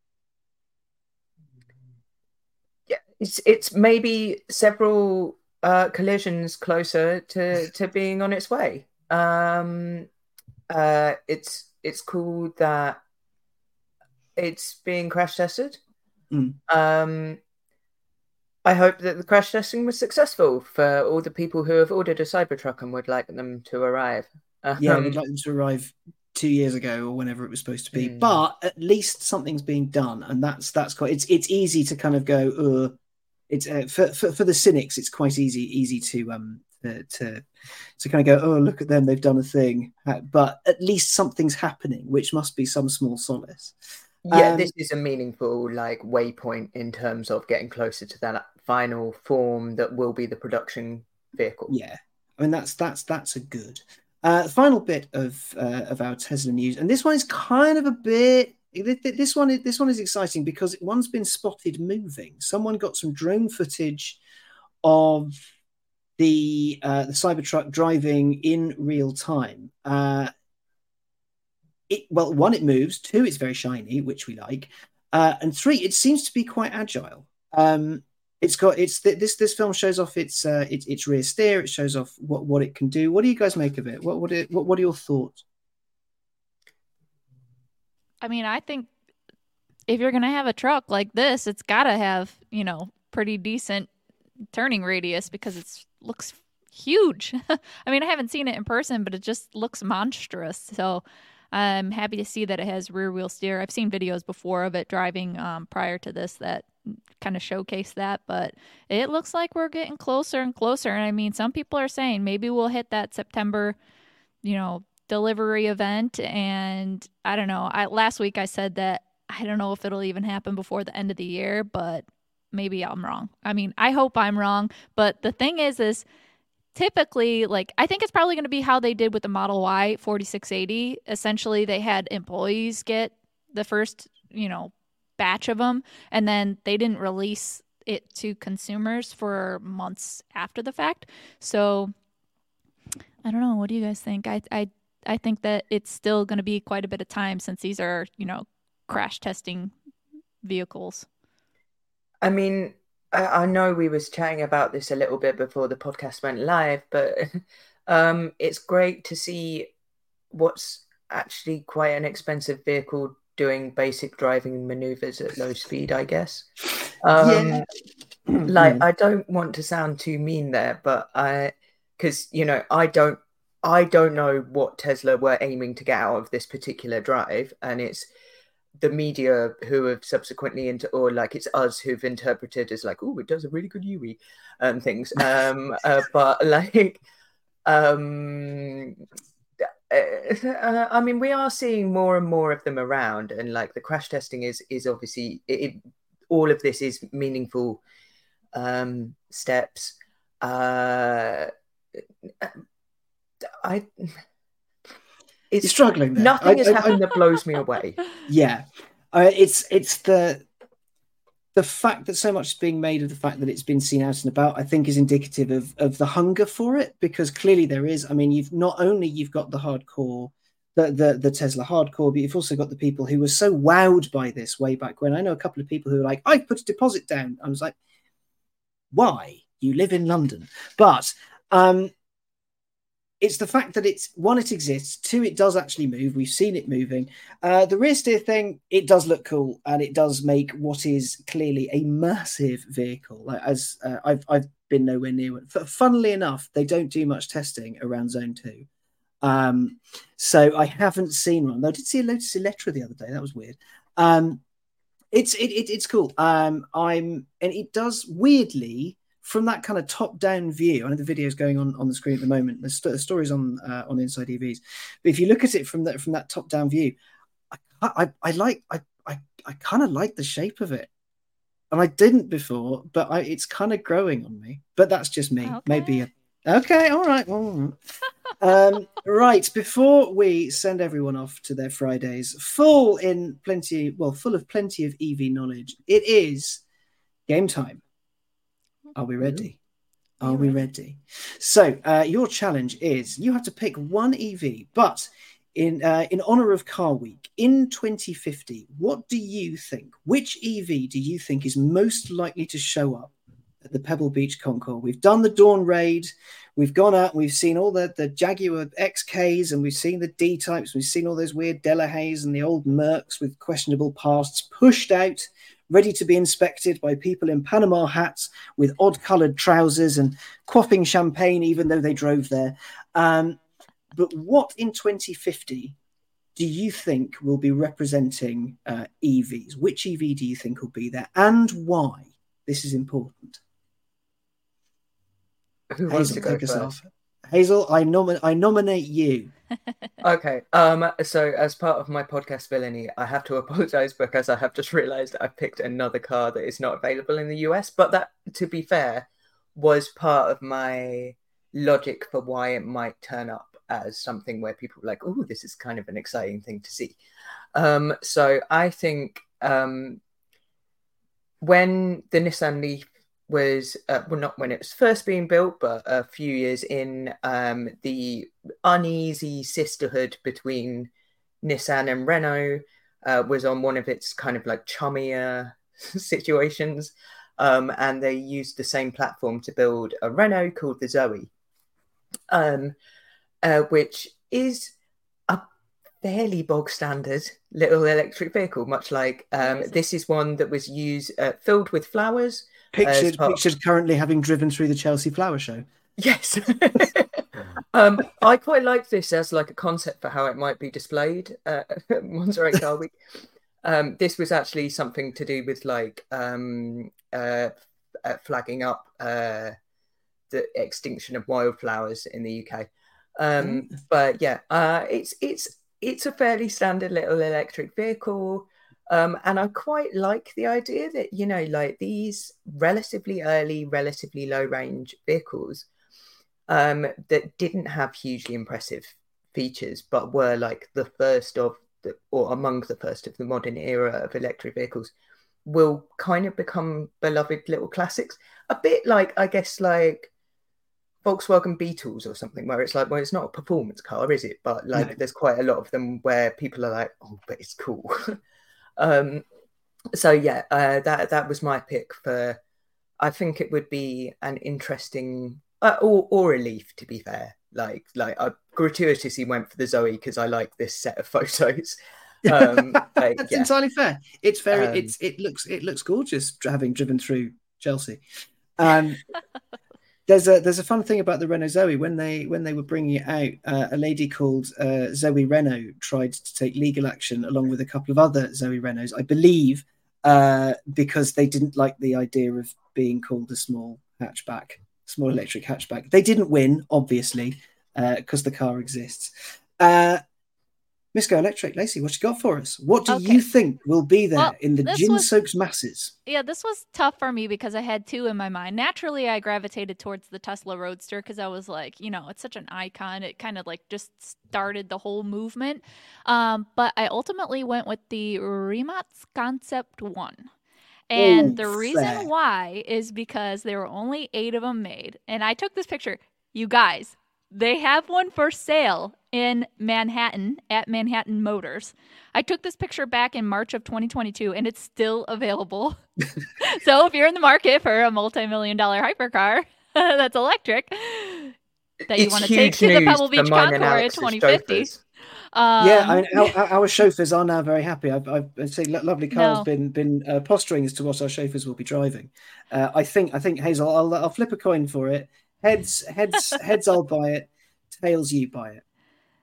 Yeah, it's it's maybe several uh, collisions closer to to being on its way. Um, uh, it's it's called that. It's being crash tested. Mm. Um, I hope that the crash testing was successful for all the people who have ordered a Cybertruck and would like them to arrive. Um, yeah, we'd like them to arrive two years ago or whenever it was supposed to be. Mm. But at least something's being done, and that's that's quite. It's it's easy to kind of go. Uh, it's uh, for, for for the cynics. It's quite easy easy to um to, to to kind of go. Oh, look at them! They've done a thing. Uh, but at least something's happening, which must be some small solace. Yeah, um, this is a meaningful like waypoint in terms of getting closer to that final form that will be the production vehicle. Yeah, I mean that's that's that's a good. Uh, final bit of uh, of our Tesla news, and this one is kind of a bit. This one is this one is exciting because one's been spotted moving. Someone got some drone footage of the uh, the Cybertruck driving in real time. Uh, It, well, one, it moves. Two, it's very shiny, which we like. Uh, and three, it seems to be quite agile. Um, it's got it's this this film shows off its uh, its, its rear steer. It shows off what, what it can do. What do you guys make of it? What what what what are your thoughts? I mean, I think if you're gonna have a truck like this, it's gotta have, you know, pretty decent turning radius because it looks huge. I mean, I haven't seen it in person, but it just looks monstrous. So I'm happy to see that it has rear wheel steer. I've seen videos before of it driving um, prior to this that kind of showcase that. But it looks like we're getting closer and closer. And I mean, some people are saying maybe we'll hit that September, you know, delivery event. And I don't know. I last week I said that I don't know if it'll even happen before the end of the year, but maybe I'm wrong. I mean, I hope I'm wrong. But the thing is, is typically, like, I think it's probably going to be how they did with the Model Y forty-six eighty. Essentially, they had employees get the first, you know, batch of them, and then they didn't release it to consumers for months after the fact. So I don't know. What do you guys think? I I I think that it's still going to be quite a bit of time since these are, you know, crash testing vehicles. I mean, I, I know we was chatting about this a little bit before the podcast went live, but um, it's great to see what's actually quite an expensive vehicle doing basic driving maneuvers at low speed, I guess. Um, Yeah. like, I don't want to sound too mean there, but I, because, you know, I don't, I don't know what Tesla were aiming to get out of this particular drive, and it's the media who have subsequently into, or like it's us who've interpreted as like, oh, it does a really good U E and things. Um, uh, but like, um, uh, I mean, we are seeing more and more of them around, and like the crash testing is is obviously it, it, all of this is meaningful um, steps. Uh, I. It's You're struggling there. Nothing I, has I, happened I, that blows me away. Yeah, uh, it's it's the the fact that so much is being made of the fact that it's been seen out and about. I think is indicative of of the hunger for it, because clearly there is. I mean, you've not only you've got the hardcore, the the the Tesla hardcore, but you've also got the people who were so wowed by this way back when. I know a couple of people who were like, "I put a deposit down." I was like, "Why? You live in London," but. um It's the fact that it's one, it exists. Two, it does actually move. We've seen it moving. Uh, the rear steer thing, it does look cool, and it does make what is clearly a massive vehicle. Like, as uh, I've I've been nowhere near it. F- funnily enough, they don't do much testing around Zone Two, um, so I haven't seen one. I did see a Lotus Electra the other day. That was weird. Um, it's it, it it's cool. Um, I'm and it does weirdly. From that kind of top-down view, I know the video is going on on the screen at the moment. The, st- the story's on uh, on Inside E Vs, but if you look at it from that from that top-down view, I I, I like I I, I kind of like the shape of it, and I didn't before, but I, it's kind of growing on me. But that's just me. Okay. Maybe. A, okay, all right. Well, um, right. Before we send everyone off to their Fridays, full in plenty, well, full of plenty of E V knowledge, it is game time. Are we ready? Are we ready? So uh, your challenge is you have to pick one E V, but in uh, in honor of Car Week in twenty fifty, what do you think? Which E V do you think is most likely to show up at the Pebble Beach Concours? We've done the Dawn Raid. We've gone out and we've seen all the, the Jaguar X Ks, and we've seen the D-types. We've seen all those weird Delahaye's and the old Mercs with questionable pasts pushed out, ready to be inspected by people in Panama hats with odd-coloured trousers and quaffing champagne, even though they drove there. Um, but what in twenty fifty do you think will be representing uh, E Vs? Which E V do you think will be there, and why? This is important. Who wants to go take us first? off. Hazel, I, nom- I nominate you. Okay. Um. So, as part of my podcast villainy, I have to apologize because I have just realized I picked another car that is not available in the U S. But that, to be fair, was part of my logic for why it might turn up as something where people were like, "Oh, this is kind of an exciting thing to see." Um. So I think um, when the Nissan Leaf was uh, well, not when it was first being built, but a few years in, um, the uneasy sisterhood between Nissan and Renault uh, was on one of its kind of like chummier situations, um, and they used the same platform to build a Renault called the Zoe, um, uh, which is a fairly bog standard little electric vehicle, much like um, this is one that was used uh, filled with flowers. Pictured, part... pictured currently having driven through the Chelsea Flower Show. Yes. um, I quite like this as like a concept for how it might be displayed uh, Monterey Car Week. Um, this was actually something to do with like um, uh, uh, flagging up uh, the extinction of wildflowers in the U K. Um, mm. But yeah, uh, it's it's it's a fairly standard little electric vehicle. Um, and I quite like the idea that, you know, like these relatively early, relatively low range vehicles um, that didn't have hugely impressive features, but were like the first of the, or among the first of the modern era of electric vehicles, will kind of become beloved little classics. A bit like, I guess, like Volkswagen Beetles or something, where it's like, well, it's not a performance car, is it? But like, no. There's quite a lot of them where people are like, oh, but it's cool. Um, so yeah, uh, that that was my pick for. I think it would be an interesting uh, or or a Leaf, to be fair. Like like I gratuitously went for the Zoe because I like this set of photos. Um, like, That's yeah. entirely fair. It's very um, it's it looks it looks gorgeous having driven through Chelsea. Um, There's a there's a fun thing about the Renault Zoe. When they when they were bringing it out, uh, a lady called uh, Zoe Renault tried to take legal action along with a couple of other Zoe Renaults, I believe, uh, because they didn't like the idea of being called a small hatchback, small electric hatchback. They didn't win, obviously, because uh, the car exists. Uh, Miss Go Electric, Lacey, what you got for us? What do okay. you think will be there well, in the gin-soaked masses? Yeah, this was tough for me because I had two in my mind. Naturally, I gravitated towards the Tesla Roadster because I was like, you know, it's such an icon. It kind of like just started the whole movement. Um, but I ultimately went with the Rimac Concept One. And Ooh, the reason fair. why is because there were only eight of them made. And I took this picture. You guys, they have one for sale in Manhattan at Manhattan Motors. I took this picture back in March of twenty twenty-two, and it's still available. So if you're in the market for a multi-million dollar hypercar that's electric that you want to take to the Pebble Beach Concours in twenty fifty. Um, yeah, I mean, our, our chauffeurs are now very happy. I've, I've I'd say lovely Carl's no. been been uh, posturing as to what our chauffeurs will be driving. Uh, I think I think Hazel, I'll I'll flip a coin for it. Heads heads heads, I'll buy it. Tails, you buy it.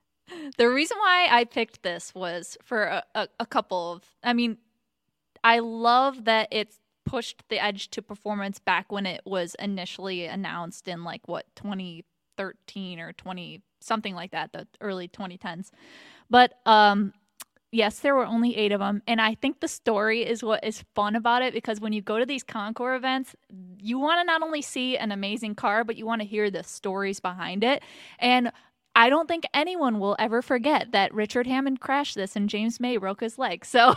The reason why I picked this was for a, a, a couple of, I mean, I love that it's pushed the edge to performance back when it was initially announced in like what twenty thirteen or twenty something like that, the early twenty tens. But um, yes, there were only eight of them, and I think the story is what is fun about it because when you go to these Concours events, you want to not only see an amazing car, but you want to hear the stories behind it. And I don't think anyone will ever forget that Richard Hammond crashed this and James May broke his leg. So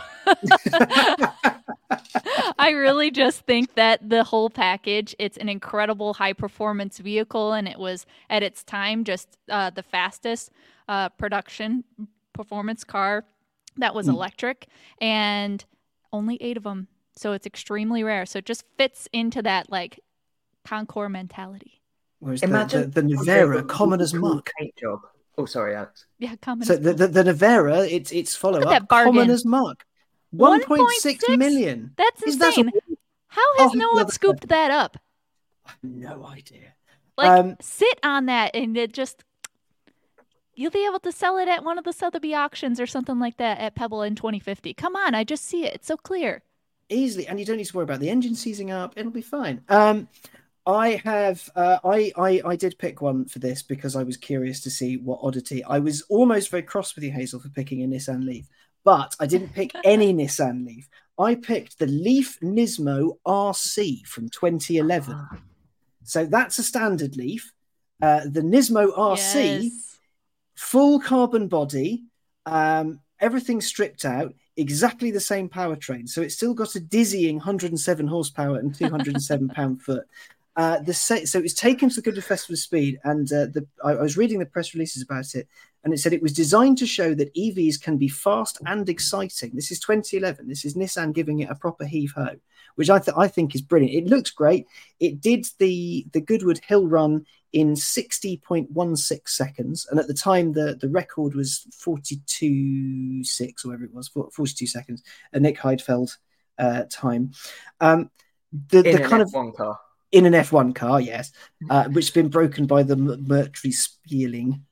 I really just think that the whole package, it's an incredible high performance vehicle. And it was at its time just uh, the fastest uh, production performance car that was mm. electric, and only eight of them. So it's extremely rare. So it just fits into that like Concours mentality. Whereas Imagine the, the, the Nevera, common as muck. Paint job. Oh, sorry, Alex. Yeah, common so as the, the, the Nevera, it's it's follow up, common as muck. one point six million. That's insane. That a... How has oh, no one scooped that up? I have no idea. Like, um, sit on that and it just... You'll be able to sell it at one of the Sotheby's auctions or something like that at Pebble in twenty fifty. Come on, I just see it. It's so clear. Easily, and you don't need to worry about the engine seizing up. It'll be fine. Um... I have, uh, I, I, I did pick one for this because I was curious to see what oddity. I was almost very cross with you, Hazel, for picking a Nissan Leaf, but I didn't pick any Nissan Leaf. I picked the Leaf Nismo R C from twenty eleven. So that's a standard Leaf. Uh, the Nismo R C, yes. Full carbon body, um, everything stripped out, exactly the same powertrain. So it's still got a dizzying one hundred seven horsepower and two hundred seven pound-foot. Uh, the so it was taken to the Goodwood Festival of Speed, and uh, the, I, I was reading the press releases about it, and it said it was designed to show that E Vs can be fast and exciting. This is twenty eleven. This is Nissan giving it a proper heave-ho, which I, th- I think is brilliant. It looks great. It did the, the Goodwood Hill Run in sixty point one six seconds, and at the time the, the record was forty-two point six, or whatever it was, forty-two seconds, a Nick Heidfeld uh, time. Um, the in the an kind F one of car. In an F one car, yes, uh, which has been broken by the Mercury Spieling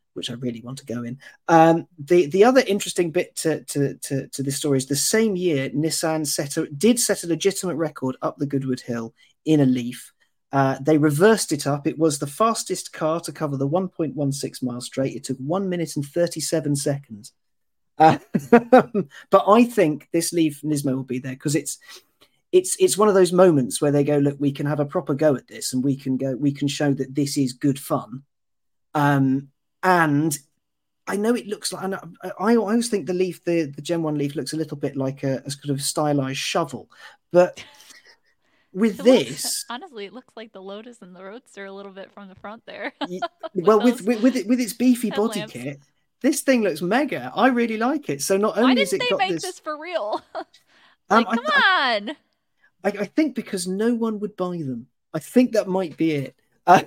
which I really want to go in. Um, the the other interesting bit to, to to to this story is the same year Nissan set a, did set a legitimate record up the Goodwood Hill in a Leaf. Uh, they reversed it up. It was the fastest car to cover the one point one six mile straight. It took one minute and thirty-seven seconds. Uh, but I think this Leaf Nismo will be there because it's it's it's one of those moments where they go, look, we can have a proper go at this, and we can go, we can show that this is good fun. Um, and I know it looks like, and I, I always think the Leaf, the, the Gen one Leaf looks a little bit like a, a sort of stylized shovel, but with it this, looks, honestly, it looks like the Lotus and the Roadster a little bit from the front there. with well, with, with with, it, with its beefy body headlamps. kit, this thing looks mega. I really like it. So not Why only didn't is it they got make this, this for real? um, like, I, come I, on. I, I think because no one would buy them. I think that might be it. Uh,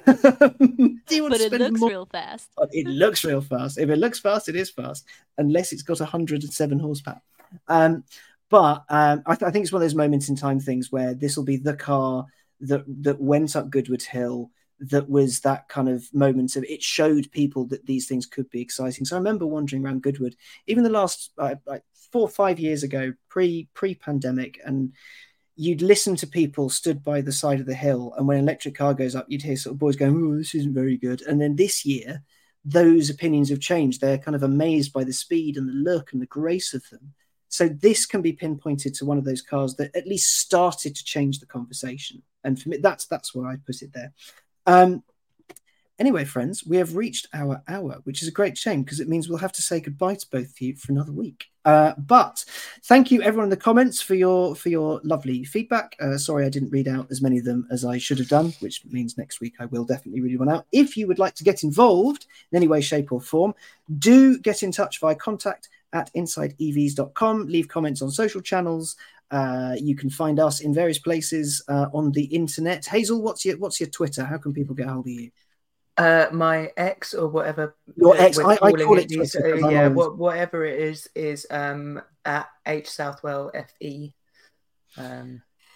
do you want But to it spend looks more? real fast. It looks real fast. If it looks fast, it is fast, unless it's got one hundred seven horsepower. Um, but um, I, th- I think it's one of those moments in time things where this will be the car that that went up Goodwood Hill. That was that kind of moment of it showed people that these things could be exciting. So I remember wandering around Goodwood, even the last uh, like four or five years ago, pre pre pandemic, and you'd listen to people stood by the side of the hill, and when an electric car goes up, you'd hear sort of boys going, "Oh, this isn't very good." And then this year, those opinions have changed. They're kind of amazed by the speed and the look and the grace of them. So this can be pinpointed to one of those cars that at least started to change the conversation. And for me, that's that's where I put it there. Um, anyway, friends, we have reached our hour, which is a great shame because it means we'll have to say goodbye to both of you for another week. Uh, but thank you, everyone in the comments, for your for your lovely feedback. Uh, sorry, I didn't read out as many of them as I should have done, which means next week I will definitely read one out. If you would like to get involved in any way, shape, or form, do get in touch via contact at inside E Vs dot com. Leave comments on social channels. Uh, you can find us in various places uh, on the internet. Hazel, what's your what's your Twitter? How can people get hold of you? Uh, my ex or whatever. Your ex, we're I, I calling call it these- Twitter. uh, 'cause I'm yeah, old. what, whatever it is is um at H Southwell F E. Um,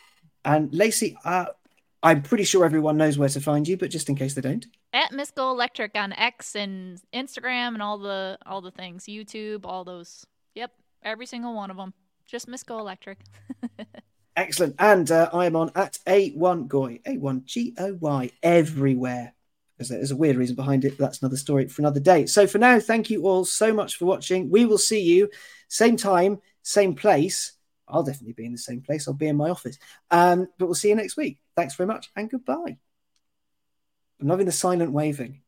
And Lacey, uh, I'm pretty sure everyone knows where to find you, but just in case they don't. At Misco Electric on X and Instagram and all the all the things, YouTube, all those. Yep, every single one of them. Just Misco Electric. Excellent. And uh, I am on at A one Goy, A one G O Y, everywhere. Because there's a weird reason behind it, but that's another story for another day. So for now, thank you all so much for watching. We will see you same time, same place. I'll definitely be in the same place. I'll be in my office. Um, but we'll see you next week. Thanks very much and goodbye. I'm loving the silent waving.